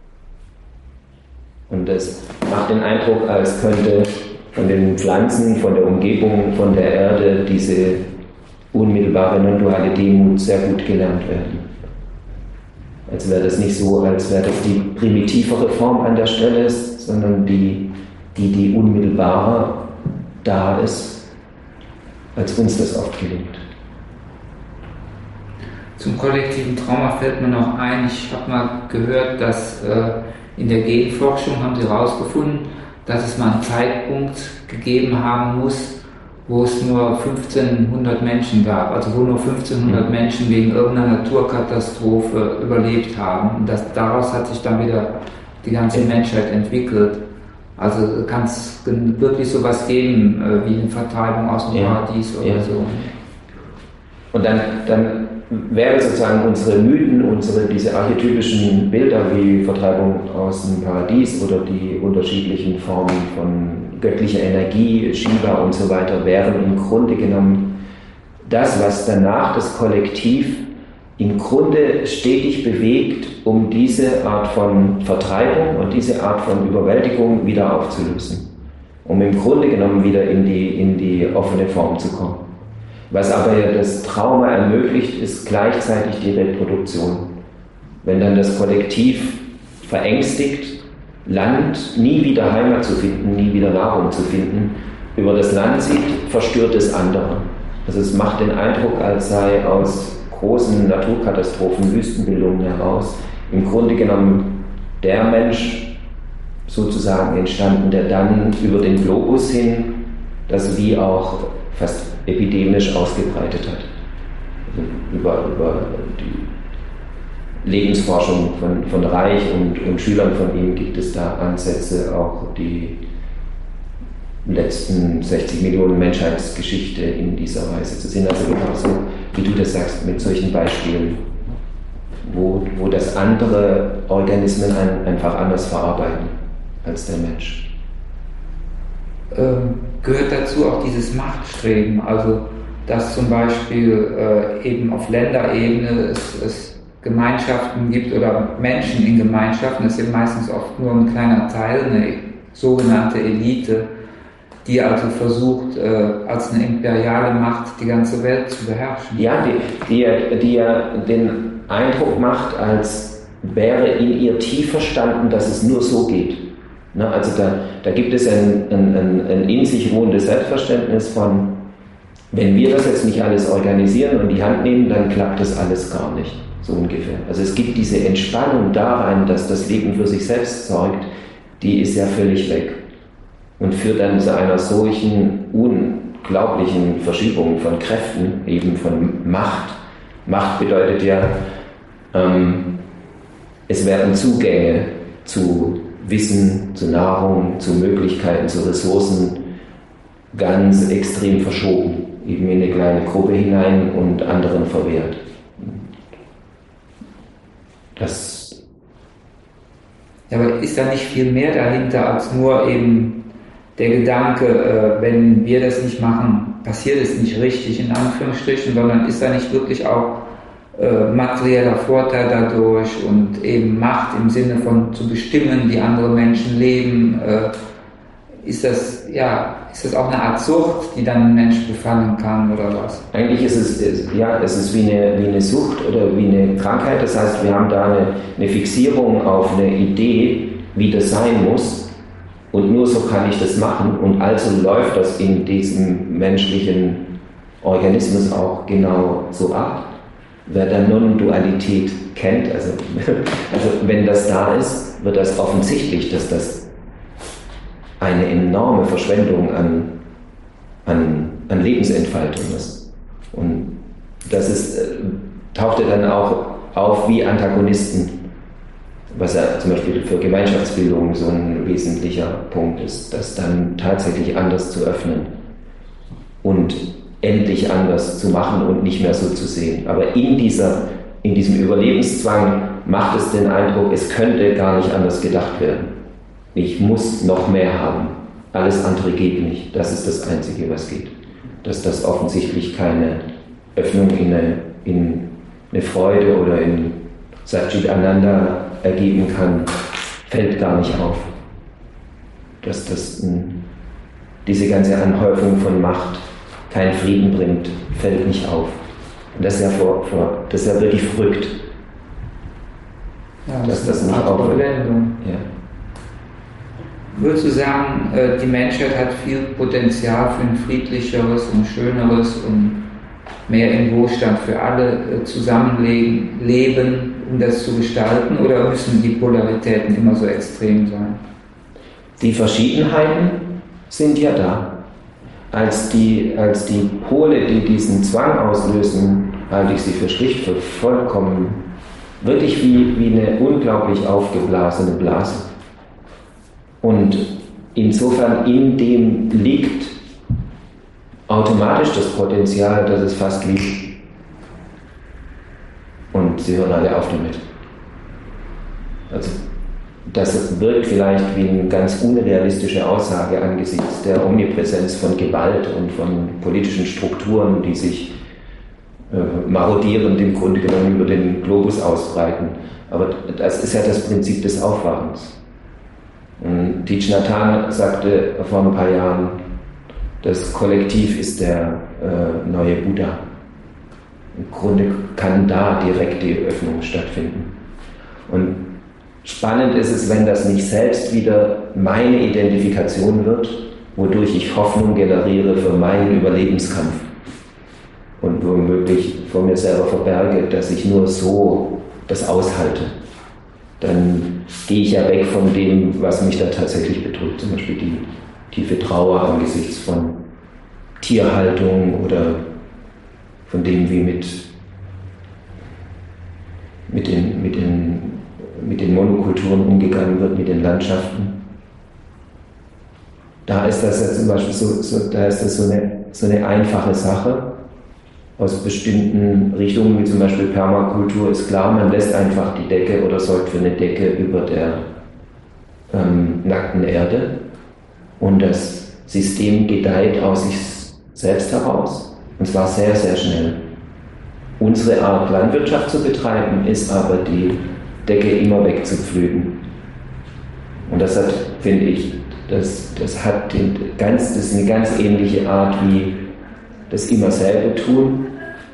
Und das macht den Eindruck, als könnte von den Pflanzen, von der Umgebung, von der Erde diese unmittelbare non-duale Demut sehr gut gelernt werden. Als wäre das nicht so, als wäre das die primitivere Form an der Stelle ist, sondern die, die, die unmittelbarer da ist, als uns das oft gelingt. Zum kollektiven Trauma fällt mir noch ein, ich habe mal gehört, dass äh, in der Genforschung haben sie herausgefunden, dass es mal einen Zeitpunkt gegeben haben muss, wo es nur fünfzehnhundert Menschen gab, also wo nur fünfzehnhundert Menschen wegen irgendeiner Naturkatastrophe überlebt haben. Und das, daraus hat sich dann wieder die ganze Menschheit entwickelt. Also kann es wirklich sowas geben, wie eine Vertreibung aus dem ja. Paradies oder ja. so. Und dann, dann wären sozusagen unsere Mythen, unsere, diese archetypischen Bilder wie Vertreibung aus dem Paradies oder die unterschiedlichen Formen von göttlicher Energie, Shiva und so weiter, wären im Grunde genommen das, was danach das Kollektiv im Grunde stetig bewegt, um diese Art von Vertreibung und diese Art von Überwältigung wieder aufzulösen, um im Grunde genommen wieder in die, in die offene Form zu kommen. Was aber ja das Trauma ermöglicht, ist gleichzeitig die Reproduktion. Wenn dann das Kollektiv verängstigt, Land nie wieder Heimat zu finden, nie wieder Nahrung zu finden, über das Land sieht, verstört es andere. Also es macht den Eindruck, als sei aus großen Naturkatastrophen, Wüstenbildungen heraus im Grunde genommen der Mensch sozusagen entstanden, der dann über den Globus hin das wie auch fast epidemisch ausgebreitet hat. Also über, über die Lebensforschung von, von Reich und, und Schülern von ihm gibt es da Ansätze, auch die letzten sechzig Millionen Menschheitsgeschichte in dieser Weise zu sehen. Also genau so, wie du das sagst, mit solchen Beispielen, wo, wo das andere Organismen ein, einfach anders verarbeiten als der Mensch. Ähm, gehört dazu auch dieses Machtstreben, also dass zum Beispiel äh, eben auf Länderebene es, es Gemeinschaften gibt oder Menschen in Gemeinschaften, das sind meistens oft nur ein kleiner Teil, eine sogenannte Elite, die also versucht, äh, als eine imperiale Macht die ganze Welt zu beherrschen. Ja, die, die, die ja den Eindruck macht, als wäre in ihr tief verstanden, dass es nur so geht. Ne, also da, da gibt es ein, ein, ein, ein in sich ruhendes Selbstverständnis von, wenn wir das jetzt nicht alles organisieren und die Hand nehmen, dann klappt das alles gar nicht, so ungefähr. Also es gibt diese Entspannung da rein, dass das Leben für sich selbst sorgt, die ist ja völlig weg und führt dann zu einer solchen unglaublichen Verschiebung von Kräften, eben von Macht. Macht bedeutet ja, ähm, es werden Zugänge zu Wissen, zu Nahrung, zu Möglichkeiten, zu Ressourcen ganz extrem verschoben, eben in eine kleine Gruppe hinein und anderen verwehrt. Das Ja, aber ist da nicht viel mehr dahinter als nur eben der Gedanke, äh, wenn wir das nicht machen, passiert es nicht richtig, in Anführungsstrichen, sondern ist da nicht wirklich auch äh, materieller Vorteil dadurch und eben Macht im Sinne von zu bestimmen, wie andere Menschen leben? Äh, ist das, ja, ist das auch eine Art Sucht, die dann einen Menschen befallen kann oder was? Eigentlich ist es, ja, es ist wie eine, wie eine Sucht oder wie eine Krankheit. Das heißt, wir haben da eine, eine Fixierung auf eine Idee, wie das sein muss. Und nur so kann ich das machen. Und also läuft das in diesem menschlichen Organismus auch genau so ab. Wer der Non-Dualität kennt, also, also wenn das da ist, wird das offensichtlich, dass das eine enorme Verschwendung an, an, an Lebensentfaltung ist. Und das ist, äh, tauchte dann auch auf wie Antagonisten, was ja zum Beispiel für Gemeinschaftsbildung so ein wesentlicher Punkt ist, das dann tatsächlich anders zu öffnen und endlich anders zu machen und nicht mehr so zu sehen. Aber in, dieser, in diesem Überlebenszwang macht es den Eindruck, es könnte gar nicht anders gedacht werden. Ich muss noch mehr haben. Alles andere geht nicht. Das ist das Einzige, was geht. Dass das offensichtlich keine Öffnung in eine, in eine Freude oder in Satchit Ananda ergeben kann, fällt gar nicht auf. Dass das diese ganze Anhäufung von Macht keinen Frieden bringt, fällt nicht auf. Und das ist ja, vor, vor, das ist ja wirklich verrückt. Ja, das dass das nicht aufhört. Ja. Würdest du sagen, die Menschheit hat viel Potenzial für ein friedlicheres und schöneres und mehr im Wohlstand für alle Zusammenleben, um das zu gestalten, oder müssen die Polaritäten immer so extrem sein? Die Verschiedenheiten sind ja da. Als die, als die Pole, die diesen Zwang auslösen, halte ich sie für schlicht, für vollkommen, wirklich wie, wie eine unglaublich aufgeblasene Blase. Und insofern in dem liegt automatisch das Potenzial, dass es fast liegt. Und sie hören alle auf damit. Also das wirkt vielleicht wie eine ganz unrealistische Aussage angesichts der Omnipräsenz von Gewalt und von politischen Strukturen, die sich äh, marodierend im Grunde genommen über den Globus ausbreiten. Aber das ist ja das Prinzip des Aufwachens. Und Thich Nhat Hanh sagte vor ein paar Jahren, das Kollektiv ist der äh, neue Buddha. Im Grunde kann da direkt die Öffnung stattfinden. Und spannend ist es, wenn das nicht selbst wieder meine Identifikation wird, wodurch ich Hoffnung generiere für meinen Überlebenskampf und womöglich vor mir selber verberge, dass ich nur so das aushalte. Dann gehe ich ja weg von dem, was mich da tatsächlich bedrückt, zum Beispiel die tiefe Trauer angesichts von Tierhaltung oder von dem, wie mit, mit, den, mit, den, mit den Monokulturen umgegangen wird, mit den Landschaften. Da ist das ja zum Beispiel so, so, da ist das so eine, so eine einfache Sache. Aus bestimmten Richtungen, wie zum Beispiel Permakultur, ist klar, man lässt einfach die Decke oder sorgt für eine Decke über der ähm, nackten Erde und das System gedeiht aus sich selbst heraus, und zwar sehr, sehr schnell. Unsere Art, Landwirtschaft zu betreiben, ist aber die Decke immer wegzupflügen. Und das hat, finde ich, das, das hat den ganz, das ist eine ganz ähnliche Art wie das immer selber tun,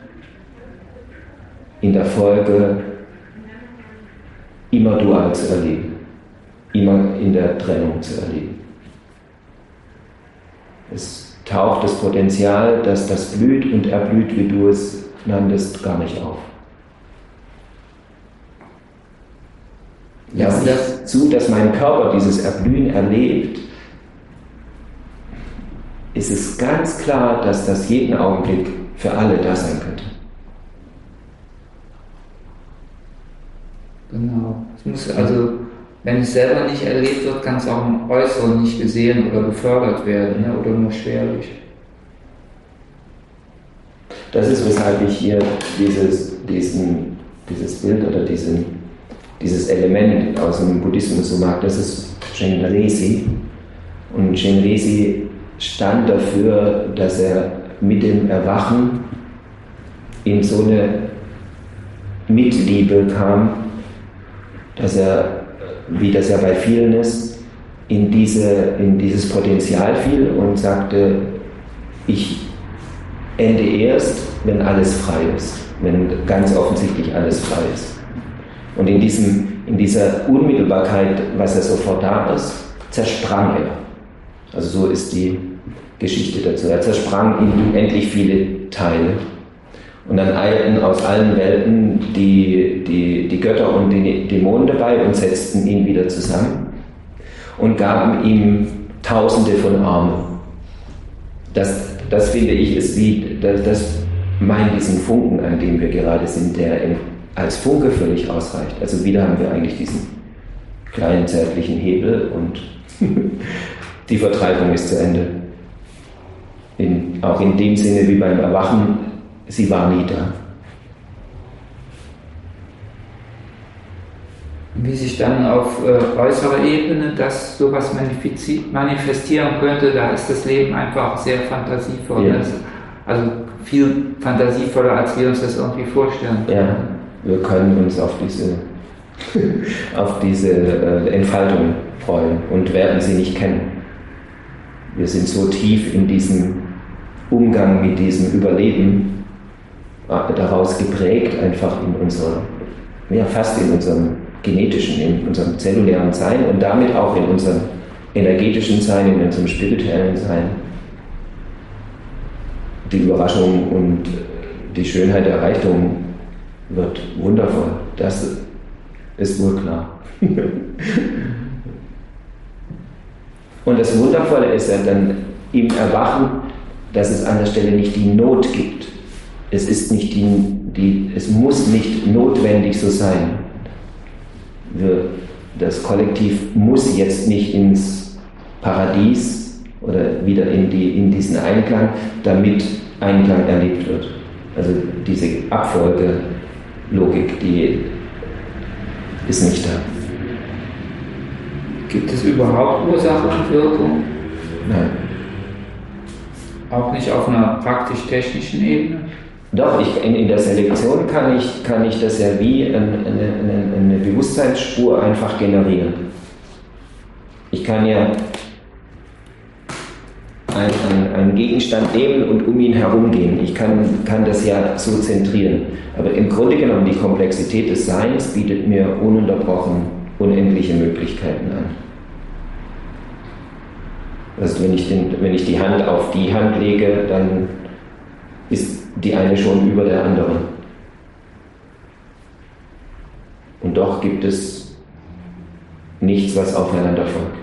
in der Folge immer dual zu erleben, immer in der Trennung zu erleben. Es taucht das Potenzial, dass das blüht und erblüht, wie du es nanntest, gar nicht auf. Lass das zu, dass mein Körper dieses Erblühen erlebt, ist es ganz klar, dass das jeden Augenblick für alle da sein könnte. Genau. Es muss also wenn es selber nicht erlebt wird, kann es auch im Äußeren nicht gesehen oder gefördert werden, ne? Oder nur schwerlich. Das ist, weshalb ich hier dieses, diesen, dieses Bild oder diesen, dieses Element aus dem Buddhismus so mag. Das ist Shenresi. Und Shenresi stand dafür, dass er mit dem Erwachen in so eine Mitliebe kam, dass er, wie das ja bei vielen ist, in, diese, in dieses Potenzial fiel und sagte, ich ende erst, wenn alles frei ist, wenn ganz offensichtlich alles frei ist. Und in, diesem, in dieser Unmittelbarkeit, was er sofort da ist, zersprang er. Also so ist die Geschichte dazu. Er zersprang in unendlich viele Teile. Und dann eilten aus allen Welten die, die, die Götter und die Dämonen dabei und setzten ihn wieder zusammen und gaben ihm Tausende von Armen. Das, das finde ich, ist wie, das, das meint diesen Funken, an dem wir gerade sind, der in, als Funke völlig ausreicht. Also wieder haben wir eigentlich diesen kleinen zärtlichen Hebel und die Vertreibung ist zu Ende. In, auch in dem Sinne wie beim Erwachen, sie war nie da. Wie sich dann auf äh, äußerer Ebene das sowas manifestieren könnte, da ist das Leben einfach sehr fantasievoll. Ja. Also viel fantasievoller, als wir uns das irgendwie vorstellen können. Ja, wir können uns auf diese, auf diese äh, Entfaltung freuen und werden sie nicht kennen. Wir sind so tief in diesem Umgang mit diesem Überleben äh, daraus geprägt, einfach in unserer, ja fast in unserem genetischen, in unserem zellulären Sein und damit auch in unserem energetischen Sein, in unserem spirituellen Sein. Die Überraschung und die Schönheit der Reichtum wird wundervoll. Das ist wohl klar. Und das Wundervolle ist ja dann im Erwachen, dass es an der Stelle nicht die Not gibt. Es ist nicht die, die, es muss nicht notwendig so sein. Wir, das Kollektiv muss jetzt nicht ins Paradies oder wieder in, die, in diesen Einklang, damit Einklang erlebt wird. Also diese Abfolgelogik, die ist nicht da. Gibt es überhaupt Ursache und Wirkung? Nein. Auch nicht auf einer praktisch-technischen Ebene? Doch, ich, in, in der Selektion kann ich, kann ich das ja wie eine, eine, eine Bewusstseinsspur einfach generieren. Ich kann ja einen ein Gegenstand nehmen und um ihn herumgehen. Ich kann, kann das ja so zentrieren. Aber im Grunde genommen, die Komplexität des Seins bietet mir ununterbrochen unendliche Möglichkeiten an. Also wenn ich, den, wenn ich die Hand auf die Hand lege, dann ist die eine schon über der anderen. Und doch gibt es nichts, was aufeinander folgt.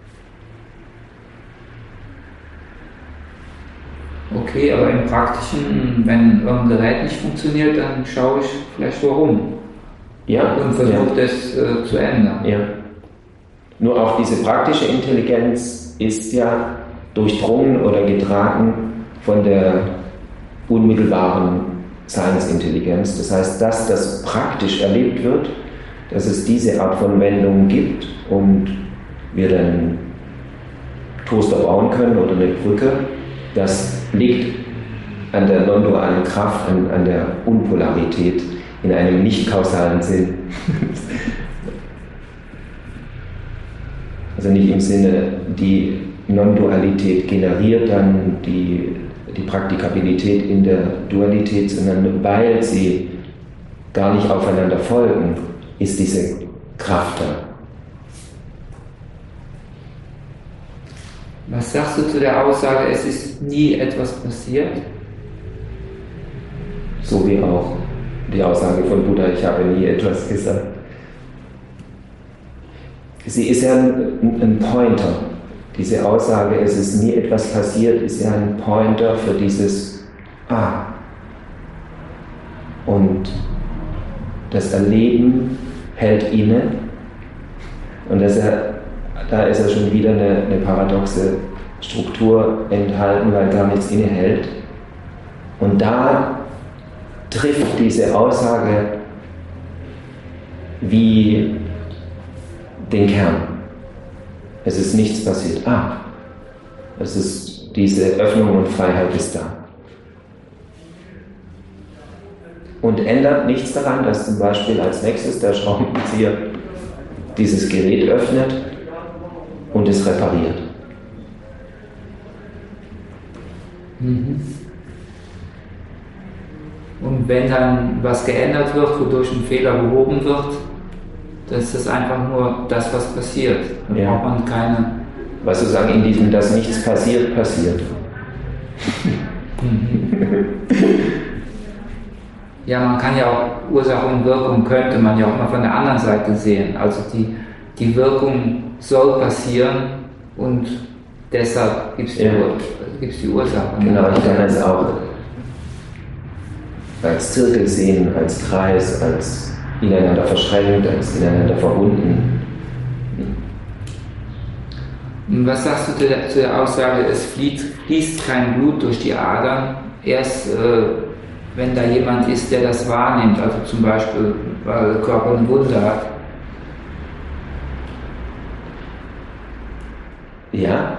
Okay, aber im Praktischen, wenn irgendein Gerät nicht funktioniert, dann schaue ich vielleicht warum. Ja, und versuche ja. das äh, zu ändern. Ja. Nur auch diese praktische Intelligenz ist ja durchdrungen oder getragen von der unmittelbaren Seinsintelligenz. Das heißt, dass das praktisch erlebt wird, dass es diese Art von Wendungen gibt und wir dann einen Toaster bauen können oder eine Brücke, das liegt an der non-dualen Kraft, an, an der Unpolarität in einem nicht-kausalen Sinn. Also nicht im Sinne, die Non-Dualität generiert dann die, die Praktikabilität in der Dualität, sondern weil sie gar nicht aufeinander folgen, ist diese Kraft da. Was sagst du zu der Aussage, es ist nie etwas passiert? So wie auch die Aussage von Buddha, ich habe nie etwas gesagt. Sie ist ja ein, ein Pointer. Diese Aussage, es ist nie etwas passiert, ist ja ein Pointer für dieses Ah. Und das Erleben hält inne Und das ist ja, da ist ja schon wieder eine, eine paradoxe Struktur enthalten, weil gar nichts innehält. Und da trifft diese Aussage wie den Kern. Es ist nichts passiert. Ah, es ist diese Öffnung und Freiheit ist da. Und ändert nichts daran, dass zum Beispiel als nächstes der Schraubenzieher dieses Gerät öffnet und es repariert. Mhm. Und wenn dann was geändert wird, wodurch ein Fehler behoben wird, dann ist das einfach nur das, was passiert. Dann ja. braucht man keine... Was sozusagen in diesem, dass nichts passiert, passiert. Mhm. Ja, man kann ja auch Ursache und Wirkung, könnte man ja auch mal von der anderen Seite sehen. Also die, die Wirkung soll passieren und deshalb gibt es die, ja. die Ursache. Genau, ich kann es auch als Zirkel sehen, als Kreis, als ineinander verschränkt, als ineinander verbunden. Und was sagst du zu der, zu der Aussage, es fließt, fließt kein Blut durch die Adern, erst äh, wenn da jemand ist, der das wahrnimmt, also zum Beispiel, weil der Körper eine Wunde hat? Ja.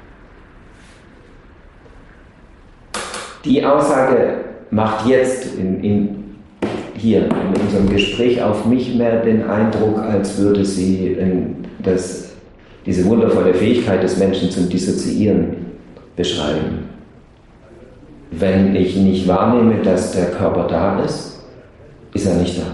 Die Aussage macht jetzt in, in, hier in unserem Gespräch auf mich mehr den Eindruck, als würde sie in das, diese wundervolle Fähigkeit des Menschen zum Dissoziieren beschreiben. Wenn ich nicht wahrnehme, dass der Körper da ist, ist er nicht da.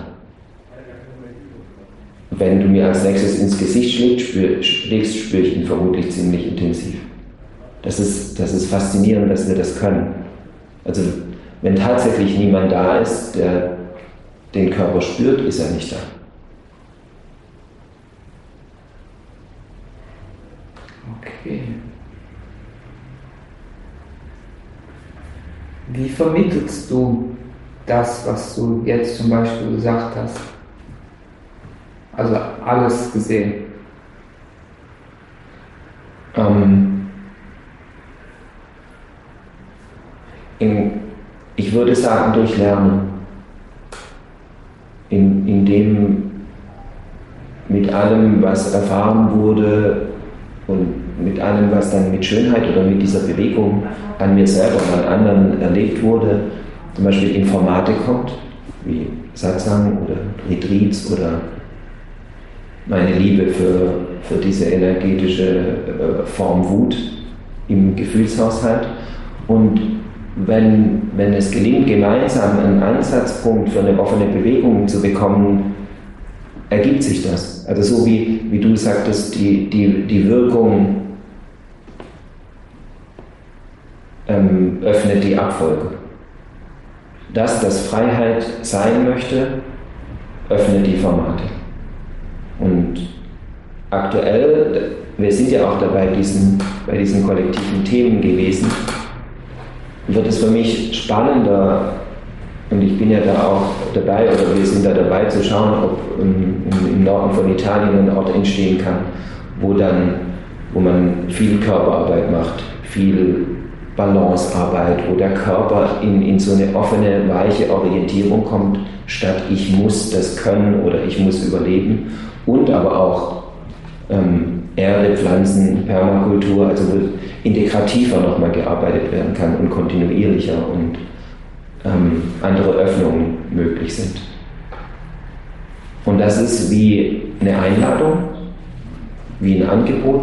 Wenn du mir als nächstes ins Gesicht schlägst, spür, schlägst, spüre ich ihn vermutlich ziemlich intensiv. Das ist, das ist faszinierend, dass wir das können. Also wenn tatsächlich niemand da ist, der den Körper spürt, ist er nicht da. Okay. Wie vermittelst du das, was du jetzt zum Beispiel gesagt hast? Also alles gesehen. Ähm, in, ich würde sagen, durch Lernen. In, in dem mit allem, was erfahren wurde und mit allem, was dann mit Schönheit oder mit dieser Bewegung an mir selber und an anderen erlebt wurde, zum Beispiel in Formate kommt, wie Satsang oder Retreats oder meine Liebe für, für diese energetische äh, Form Wut im Gefühlshaushalt. Und wenn, wenn es gelingt, gemeinsam einen Ansatzpunkt für eine offene Bewegung zu bekommen, ergibt sich das. Also so wie, wie du sagtest, die, die, die Wirkung ähm, öffnet die Abfolge. Das, das Freiheit sein möchte, öffnet die Formate. Und aktuell, wir sind ja auch dabei diesen, bei diesen kollektiven Themen gewesen, wird es für mich spannender, und ich bin ja da auch dabei, oder wir sind da dabei zu schauen, ob im, im Norden von Italien ein Ort entstehen kann, wo dann, wo man viel Körperarbeit macht, viel Balancearbeit, wo der Körper in, in so eine offene, weiche Orientierung kommt, statt ich muss das können oder ich muss überleben, und aber auch ähm, Erde, Pflanzen, Permakultur, also wo integrativer nochmal gearbeitet werden kann und kontinuierlicher und ähm, andere Öffnungen möglich sind. Und das ist wie eine Einladung, wie ein Angebot,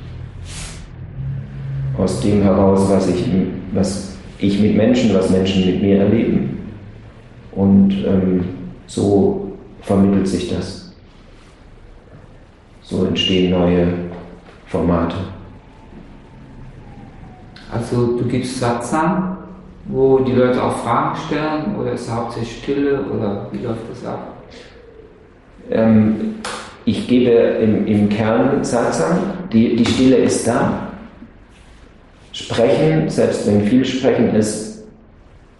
aus dem heraus, was ich, was ich mit Menschen, was Menschen mit mir erleben. Und ähm, so vermittelt sich das. So entstehen neue Formate. Also du gibst Satsang, wo die Leute auch Fragen stellen, oder ist es hauptsächlich Stille, oder wie läuft das ab? Ähm, ich gebe im, im Kern Satsang, die, die Stille ist da. Sprechen, selbst wenn viel Sprechen ist,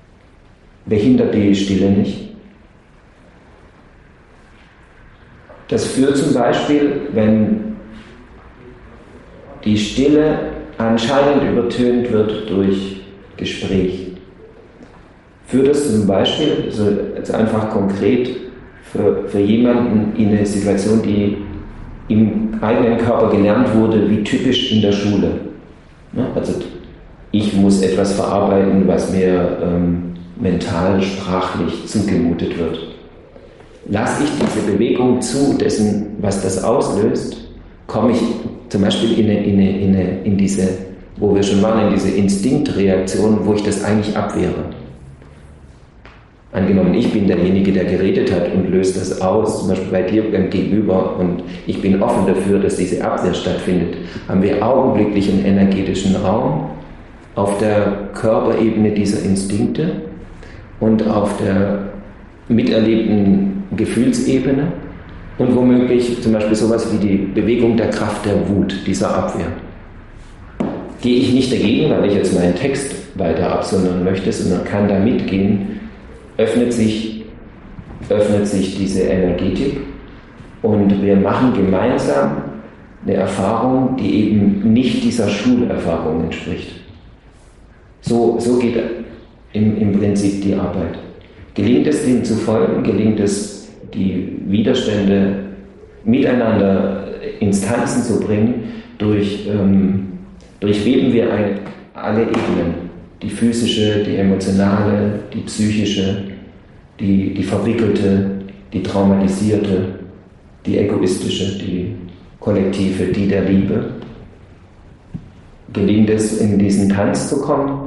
behindert die Stille nicht. Das führt zum Beispiel, wenn die Stille anscheinend übertönt wird durch Gespräch, führt das zum Beispiel, also jetzt einfach konkret für, für jemanden in eine Situation, die im eigenen Körper gelernt wurde, wie typisch in der Schule. Also ich muss etwas verarbeiten, was mir ähm, mental, sprachlich zugemutet wird. Lasse ich diese Bewegung zu, dessen, was das auslöst, komme ich zum Beispiel in, eine, in, eine, in, eine, in diese, wo wir schon waren, in diese Instinktreaktion, wo ich das eigentlich abwehre. Angenommen, ich bin derjenige, der geredet hat und löst das aus, zum Beispiel bei dir beim Gegenüber, und ich bin offen dafür, dass diese Abwehr stattfindet, haben wir augenblicklich einen energetischen Raum auf der Körperebene dieser Instinkte und auf der miterlebten Gefühlsebene und womöglich zum Beispiel sowas wie die Bewegung der Kraft der Wut, dieser Abwehr. Gehe ich nicht dagegen, weil ich jetzt meinen Text weiter absondern möchte, sondern kann da mitgehen, öffnet sich, öffnet sich diese Energetik und wir machen gemeinsam eine Erfahrung, die eben nicht dieser Schulerfahrung entspricht. So, so geht im, im Prinzip die Arbeit. Gelingt es, dem zu folgen? Gelingt es, die Widerstände miteinander Instanzen zu bringen? Durch, ähm, durchweben wir eine, alle Ebenen. Die physische, die emotionale, die psychische, die, die verwickelte, die traumatisierte, die egoistische, die kollektive, die der Liebe. Gelingt es, in diesen Tanz zu kommen?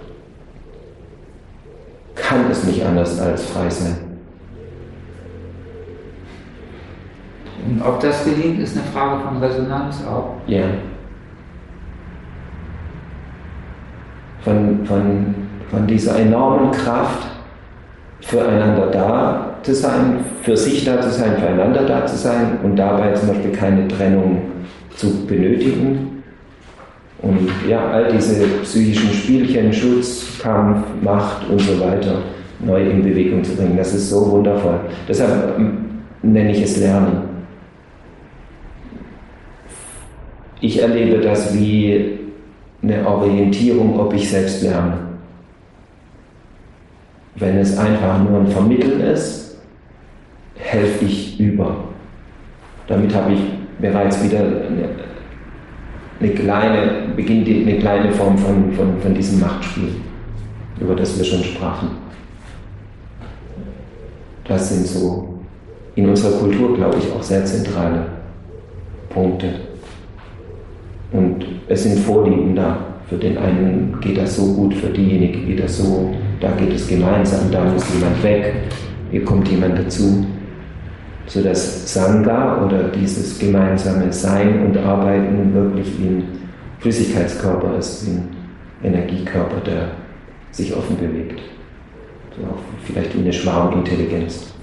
Kann es nicht anders als frei sein. Und ob das gelingt, ist eine Frage von Resonanz auch. Ja. Von, von, von dieser enormen Kraft, füreinander da zu sein, für sich da zu sein, füreinander da zu sein und dabei zum Beispiel keine Trennung zu benötigen. Und ja, all diese psychischen Spielchen, Schutz, Kampf, Macht und so weiter neu in Bewegung zu bringen, das ist so wundervoll. Deshalb nenne ich es Lernen. Ich erlebe das wie eine Orientierung, ob ich selbst lerne. Wenn es einfach nur ein Vermitteln ist, helfe ich über. Damit habe ich bereits wieder eine, eine kleine, beginnt eine kleine Form von, von, von diesem Machtspiel, über das wir schon sprachen. Das sind so in unserer Kultur, glaube ich, auch sehr zentrale Punkte. Und es sind Vorlieben da. Für den einen geht das so gut, für diejenige geht das so, da geht es gemeinsam, da muss jemand weg, hier kommt jemand dazu. So dass Sangha oder dieses gemeinsame Sein und Arbeiten wirklich wie ein Flüssigkeitskörper ist, wie ein Energiekörper, der sich offen bewegt. So auch vielleicht wie eine Schwarmintelligenz.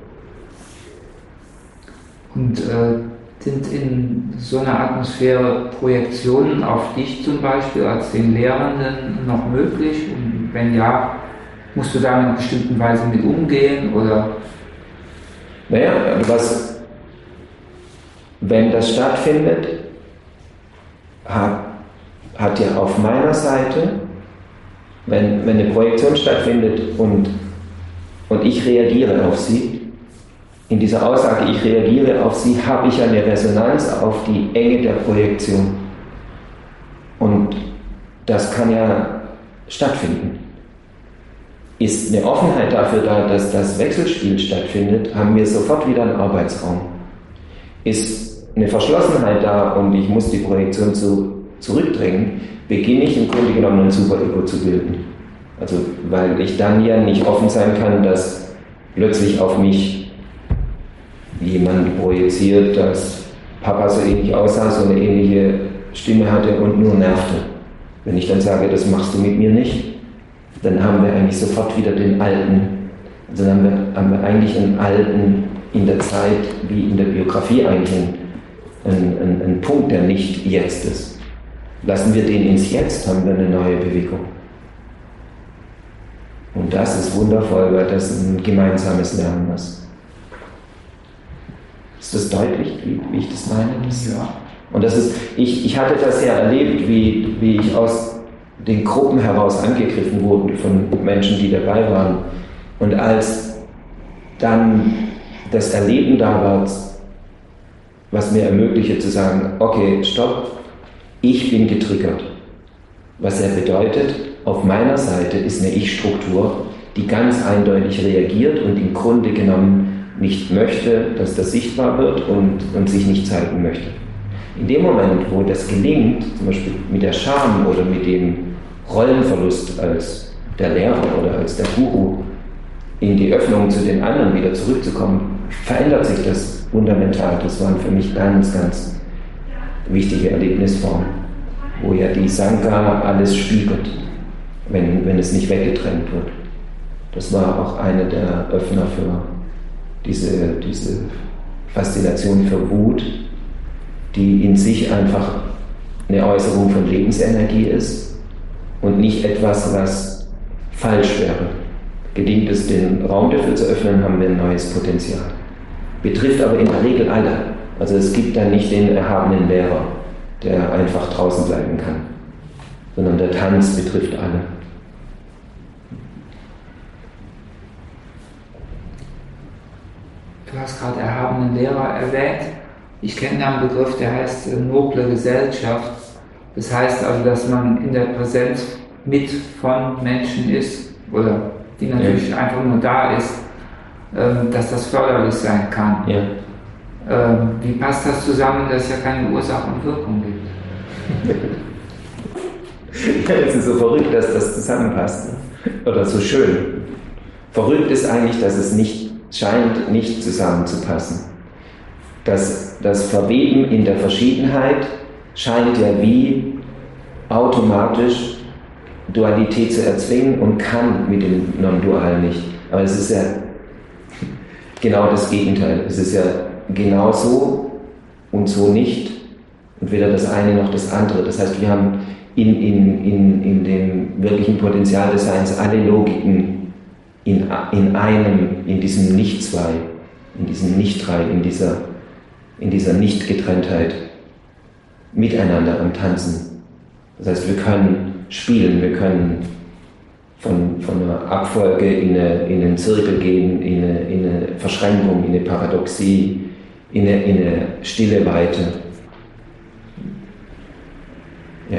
Und äh, sind in so einer Atmosphäre Projektionen auf dich zum Beispiel als den Lehrenden noch möglich? Und wenn ja, musst du da in einer bestimmten Weise mit umgehen? Oder? Naja, was, wenn das stattfindet, hat, hat ja auf meiner Seite, wenn, wenn eine Projektion stattfindet und, und ich reagiere auf sie, in dieser Aussage, ich reagiere auf sie, habe ich eine Resonanz auf die Enge der Projektion. Und das kann ja stattfinden. Ist eine Offenheit dafür da, dass das Wechselspiel stattfindet, haben wir sofort wieder einen Arbeitsraum. Ist eine Verschlossenheit da und ich muss die Projektion zu, zurückdrängen, beginne ich im Grunde genommen ein Super-Ego zu bilden. Also, weil ich dann ja nicht offen sein kann, dass plötzlich auf mich jemand projiziert, dass Papa so ähnlich aussah, so eine ähnliche Stimme hatte und nur nervte. Wenn ich dann sage, das machst du mit mir nicht, dann haben wir eigentlich sofort wieder den alten, also dann haben wir, haben wir eigentlich einen alten in der Zeit, wie in der Biografie eigentlich, einen, einen, einen Punkt, der nicht jetzt ist. Lassen wir den ins Jetzt, haben wir eine neue Bewegung. Und das ist wundervoll, weil das ein gemeinsames Lernen ist. Ist das deutlich, wie, wie ich das meine? Das, Ja. Und das ist, ich, ich hatte das ja erlebt, wie, wie ich aus den Gruppen heraus angegriffen wurde von Menschen, die dabei waren. Und als dann das Erleben da war, was mir ermöglichte zu sagen, okay, stopp, ich bin getriggert. Was ja bedeutet, auf meiner Seite ist eine Ich-Struktur, die ganz eindeutig reagiert und im Grunde genommen nicht möchte, dass das sichtbar wird und, und sich nicht zeigen möchte. In dem Moment, wo das gelingt, zum Beispiel mit der Scham oder mit dem Rollenverlust als der Lehrer oder als der Guru, in die Öffnung zu den anderen wieder zurückzukommen, verändert sich das fundamental. Das waren für mich ganz, ganz wichtige Erlebnisformen, wo ja die Sangha alles spiegelt, wenn, wenn es nicht weggetrennt wird. Das war auch eine der Öffner für diese, diese Faszination für Wut, die in sich einfach eine Äußerung von Lebensenergie ist und nicht etwas, was falsch wäre. Gelingt es, den Raum dafür zu öffnen, haben wir ein neues Potenzial. Betrifft aber in der Regel alle. Also es gibt da nicht den erhabenen Lehrer, der einfach draußen bleiben kann, sondern der Tanz betrifft alle. Du hast gerade erhabenen Lehrer erwähnt. Ich kenne einen Begriff, der heißt äh, noble Gesellschaft. Das heißt also, dass man in der Präsenz mit von Menschen ist, oder die natürlich ja. einfach nur da ist, ähm, dass das förderlich sein kann. Ja. Ähm, wie passt das zusammen, dass es ja keine Ursache und Wirkung gibt? Ja, es ist so verrückt, dass das zusammenpasst. Oder so schön. Verrückt ist eigentlich, dass es nicht scheint, nicht zusammenzupassen. Das, das Verweben in der Verschiedenheit scheint ja wie automatisch Dualität zu erzwingen und kann mit dem Non-Dual nicht. Aber es ist ja genau das Gegenteil. Es ist ja genau so und so nicht und weder das eine noch das andere. Das heißt, wir haben in, in, in, in dem wirklichen Potenzial des Seins alle Logiken in, in einem, in diesem Nicht-Zwei, in diesem Nicht-Drei, in dieser, in dieser Nicht-Getrenntheit miteinander am Tanzen. Das heißt, wir können spielen, wir können von, von einer Abfolge in, eine, in einen Zirkel gehen, in eine, in eine Verschränkung, in eine Paradoxie, in eine, in eine stille Weite. Ja.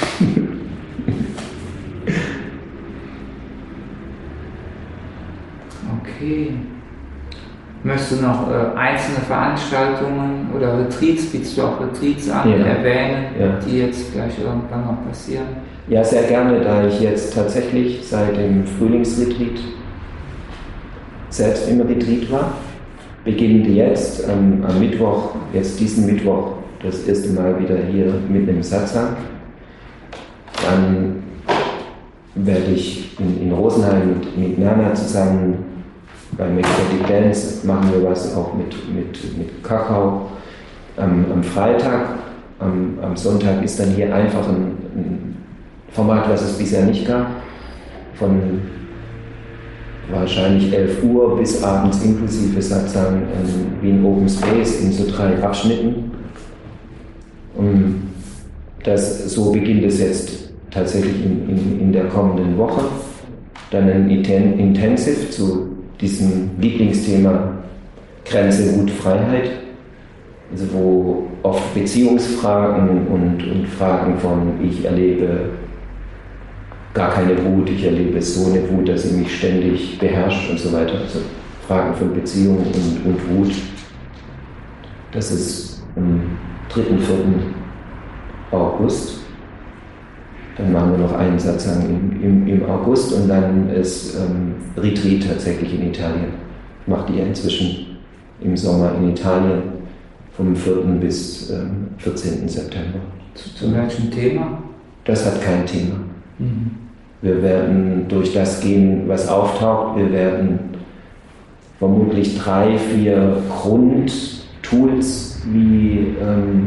Okay. Möchtest du noch äh, einzelne Veranstaltungen oder Retreats, bietest du auch Retreats an, ja. erwähnen, ja. die jetzt gleich irgendwann noch passieren? Ja, sehr gerne, da ich jetzt tatsächlich seit dem Frühlingsretreat selbst im Retreat war. Beginnend jetzt ähm, am Mittwoch, jetzt diesen Mittwoch, das erste Mal wieder hier mit einem Satsang. Dann werde ich in, in Rosenheim mit, mit Nana zusammen bei Magnetic Dance, machen wir was auch mit, mit, mit Kakao am, am Freitag. Am, am Sonntag ist dann hier einfach ein, ein Format, was es bisher nicht gab, von wahrscheinlich elf Uhr bis abends inklusive Satsang wie ein Open Space in so drei Abschnitten. Und das, so beginnt es jetzt tatsächlich in, in, in der kommenden Woche. Dann ein Intensive zu diesem Lieblingsthema Grenze, Wut, Freiheit, also wo oft Beziehungsfragen und, und Fragen von ich erlebe gar keine Wut, ich erlebe so eine Wut, dass sie mich ständig beherrscht und so weiter, also Fragen von Beziehung und, und Wut. Das ist am dritten, vierten August. Dann machen wir noch einen Satsang im, im, im August und dann ist ähm, Retreat tatsächlich in Italien. Ich mache die inzwischen im Sommer in Italien vom vierten bis ähm, vierzehnten September. Zu, zu welchem Thema? Das hat kein Thema. Mhm. Wir werden durch das gehen, was auftaucht. Wir werden vermutlich drei, vier Grundtools wie ähm,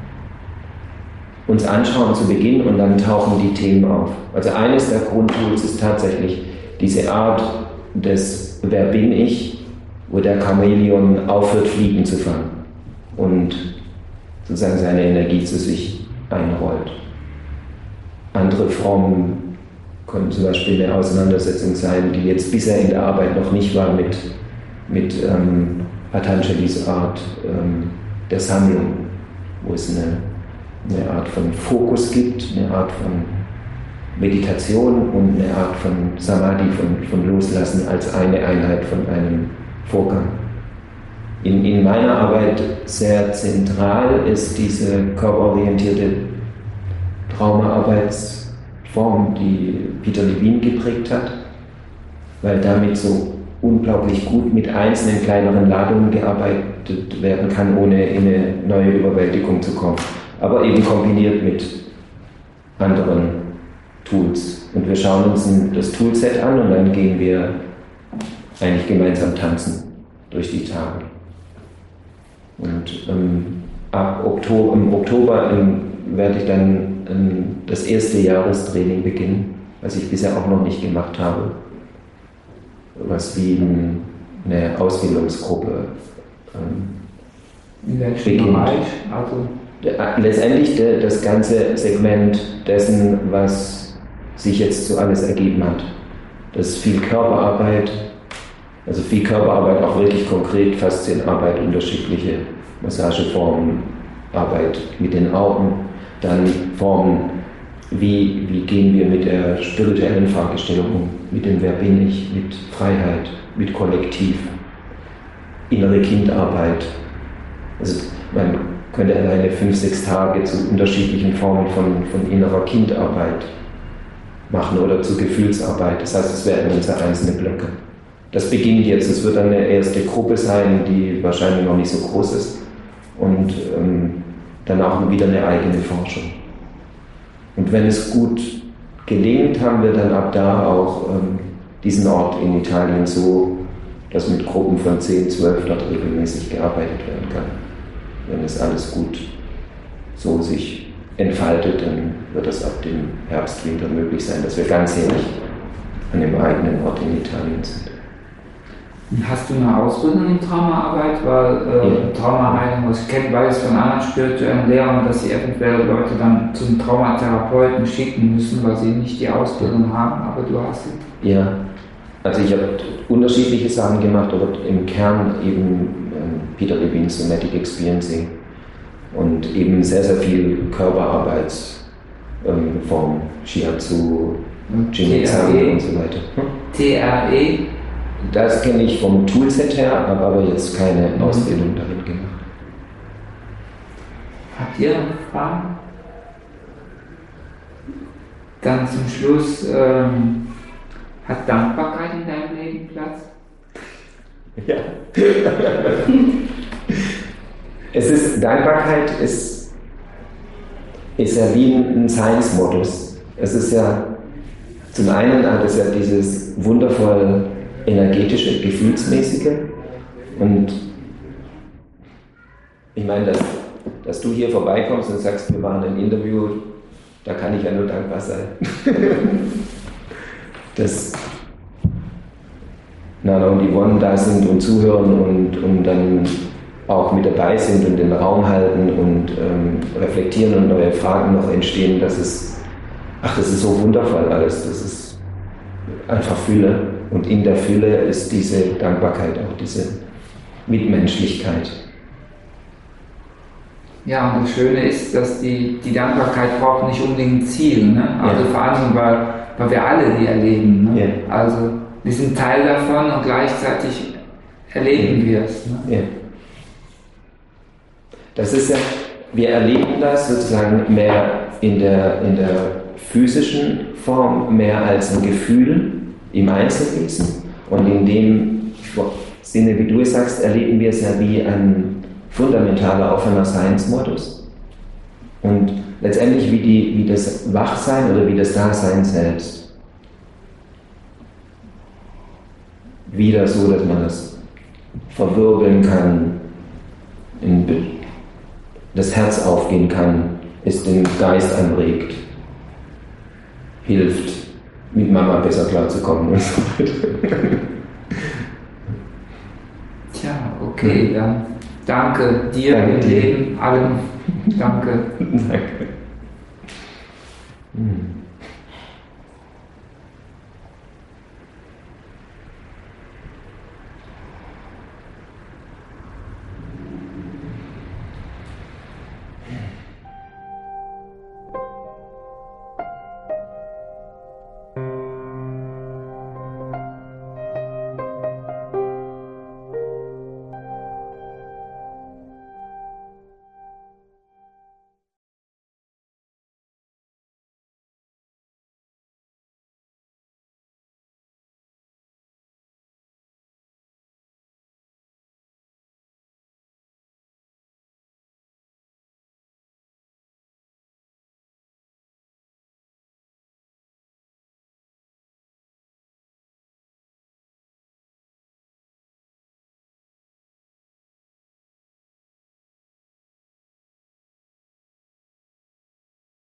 uns anschauen zu Beginn und dann tauchen die Themen auf. Also eines der Grundtools ist tatsächlich diese Art des Wer bin ich, wo der Chamäleon aufhört, Fliegen zu fangen. und sozusagen seine Energie zu sich einrollt. Andere Formen können zum Beispiel eine Auseinandersetzung sein, die jetzt bisher in der Arbeit noch nicht war mit, mit ähm, Patanjalis Art ähm, der Sammlung, wo es eine, eine Art von Fokus gibt, eine Art von Meditation und eine Art von Samadhi, von, von Loslassen als eine Einheit von einem Vorgang. In, in meiner Arbeit sehr zentral ist diese körperorientierte Traumaarbeitsform, die Peter Levine geprägt hat, weil damit so unglaublich gut mit einzelnen kleineren Ladungen gearbeitet werden kann, ohne in eine neue Überwältigung zu kommen. Aber eben kombiniert mit anderen Tools. Und wir schauen uns das Toolset an und dann gehen wir eigentlich gemeinsam tanzen durch die Tage. Und ähm, ab Oktober, im Oktober ähm, werde ich dann ähm, das erste Jahrestraining beginnen, was ich bisher auch noch nicht gemacht habe. Was wie ein, eine Ausbildungsgruppe ähm, in welchem Bereich? Also letztendlich de, das ganze Segment dessen, was sich jetzt so alles ergeben hat. Das ist viel Körperarbeit, also viel Körperarbeit, auch wirklich konkret, Faszienarbeit, unterschiedliche Massageformen, Arbeit mit den Augen, dann Formen, wie, wie gehen wir mit der spirituellen Fragestellung um, mit dem Wer bin ich, mit Freiheit, mit Kollektiv, innere Kindarbeit. Also man könnte alleine fünf, sechs Tage zu unterschiedlichen Formen von, von innerer Kindarbeit machen oder zu Gefühlsarbeit. Das heißt, es werden unsere einzelne Blöcke. Das beginnt jetzt. Es wird eine erste Gruppe sein, die wahrscheinlich noch nicht so groß ist und ähm, dann auch wieder eine eigene Forschung. Und wenn es gut gelingt, haben wir dann ab da auch ähm, diesen Ort in Italien so, dass mit Gruppen von zehn, zwölf dort regelmäßig gearbeitet werden kann. Wenn es alles gut so sich entfaltet, dann wird es ab dem Herbst, Winter möglich sein, dass wir ganzjährig an dem eigenen Ort in Italien sind. Hast du eine Ausbildung in Traumaarbeit? Weil äh, ja. Traumaheilung, ich kenne beides von anderen spirituellen Lehrern, dass sie eventuell Leute dann zum Traumatherapeuten schicken müssen, weil sie nicht die Ausbildung haben, aber du hast sie. Ja, also ich habe unterschiedliche Sachen gemacht, aber im Kern eben ähm, Peter Levine's Somatic Experiencing und eben sehr, sehr viel Körperarbeitsformen, ähm, Shiatsu, Jinizan und so weiter. Hm? T R E? Das kenne ich vom Toolset her, habe aber jetzt keine mhm. Ausbildung darin gemacht. Habt ihr noch Fragen? Dann zum Schluss, ähm, hat Dankbarkeit in deinem Leben Platz? Ja. Es ist, Dankbarkeit ist, ist ja wie ein Science-Modus. Es ist ja, zum einen hat es ja dieses wundervoll energetische, gefühlsmäßige und ich meine, dass, dass du hier vorbeikommst und sagst, wir machen ein Interview, da kann ich ja nur dankbar sein. Dass Nana und Yvonne da sind und zuhören und, und dann auch mit dabei sind und den Raum halten und ähm, reflektieren und neue Fragen noch entstehen, das ist, ach, das ist so wundervoll alles, das ist einfach Fülle. Und in der Fülle ist diese Dankbarkeit, auch diese Mitmenschlichkeit. Ja, und das Schöne ist, dass die, die Dankbarkeit braucht nicht unbedingt ein Ziel. Ne? Also ja. Vor allem, weil, weil wir alle die erleben. Ne? Ja. Also wir sind Teil davon und gleichzeitig erleben wir es. Ne? Ja. Das ist ja, wir erleben das sozusagen mehr in der, in der physischen Form, mehr als ein Gefühl im Einzelwesen. Und in dem Sinne, wie du es sagst, erleben wir es ja wie ein fundamentaler, offener Science-Modus. Und letztendlich wie, die, wie das Wachsein oder wie das Dasein selbst. Wieder so, dass man das verwirbeln kann, in das Herz aufgehen kann, es den Geist anregt, hilft, mit Mama besser klarzukommen und so weiter. Tja, okay, dann Danke dir, Danke im dir. Leben, allem. Danke. Danke. Hm.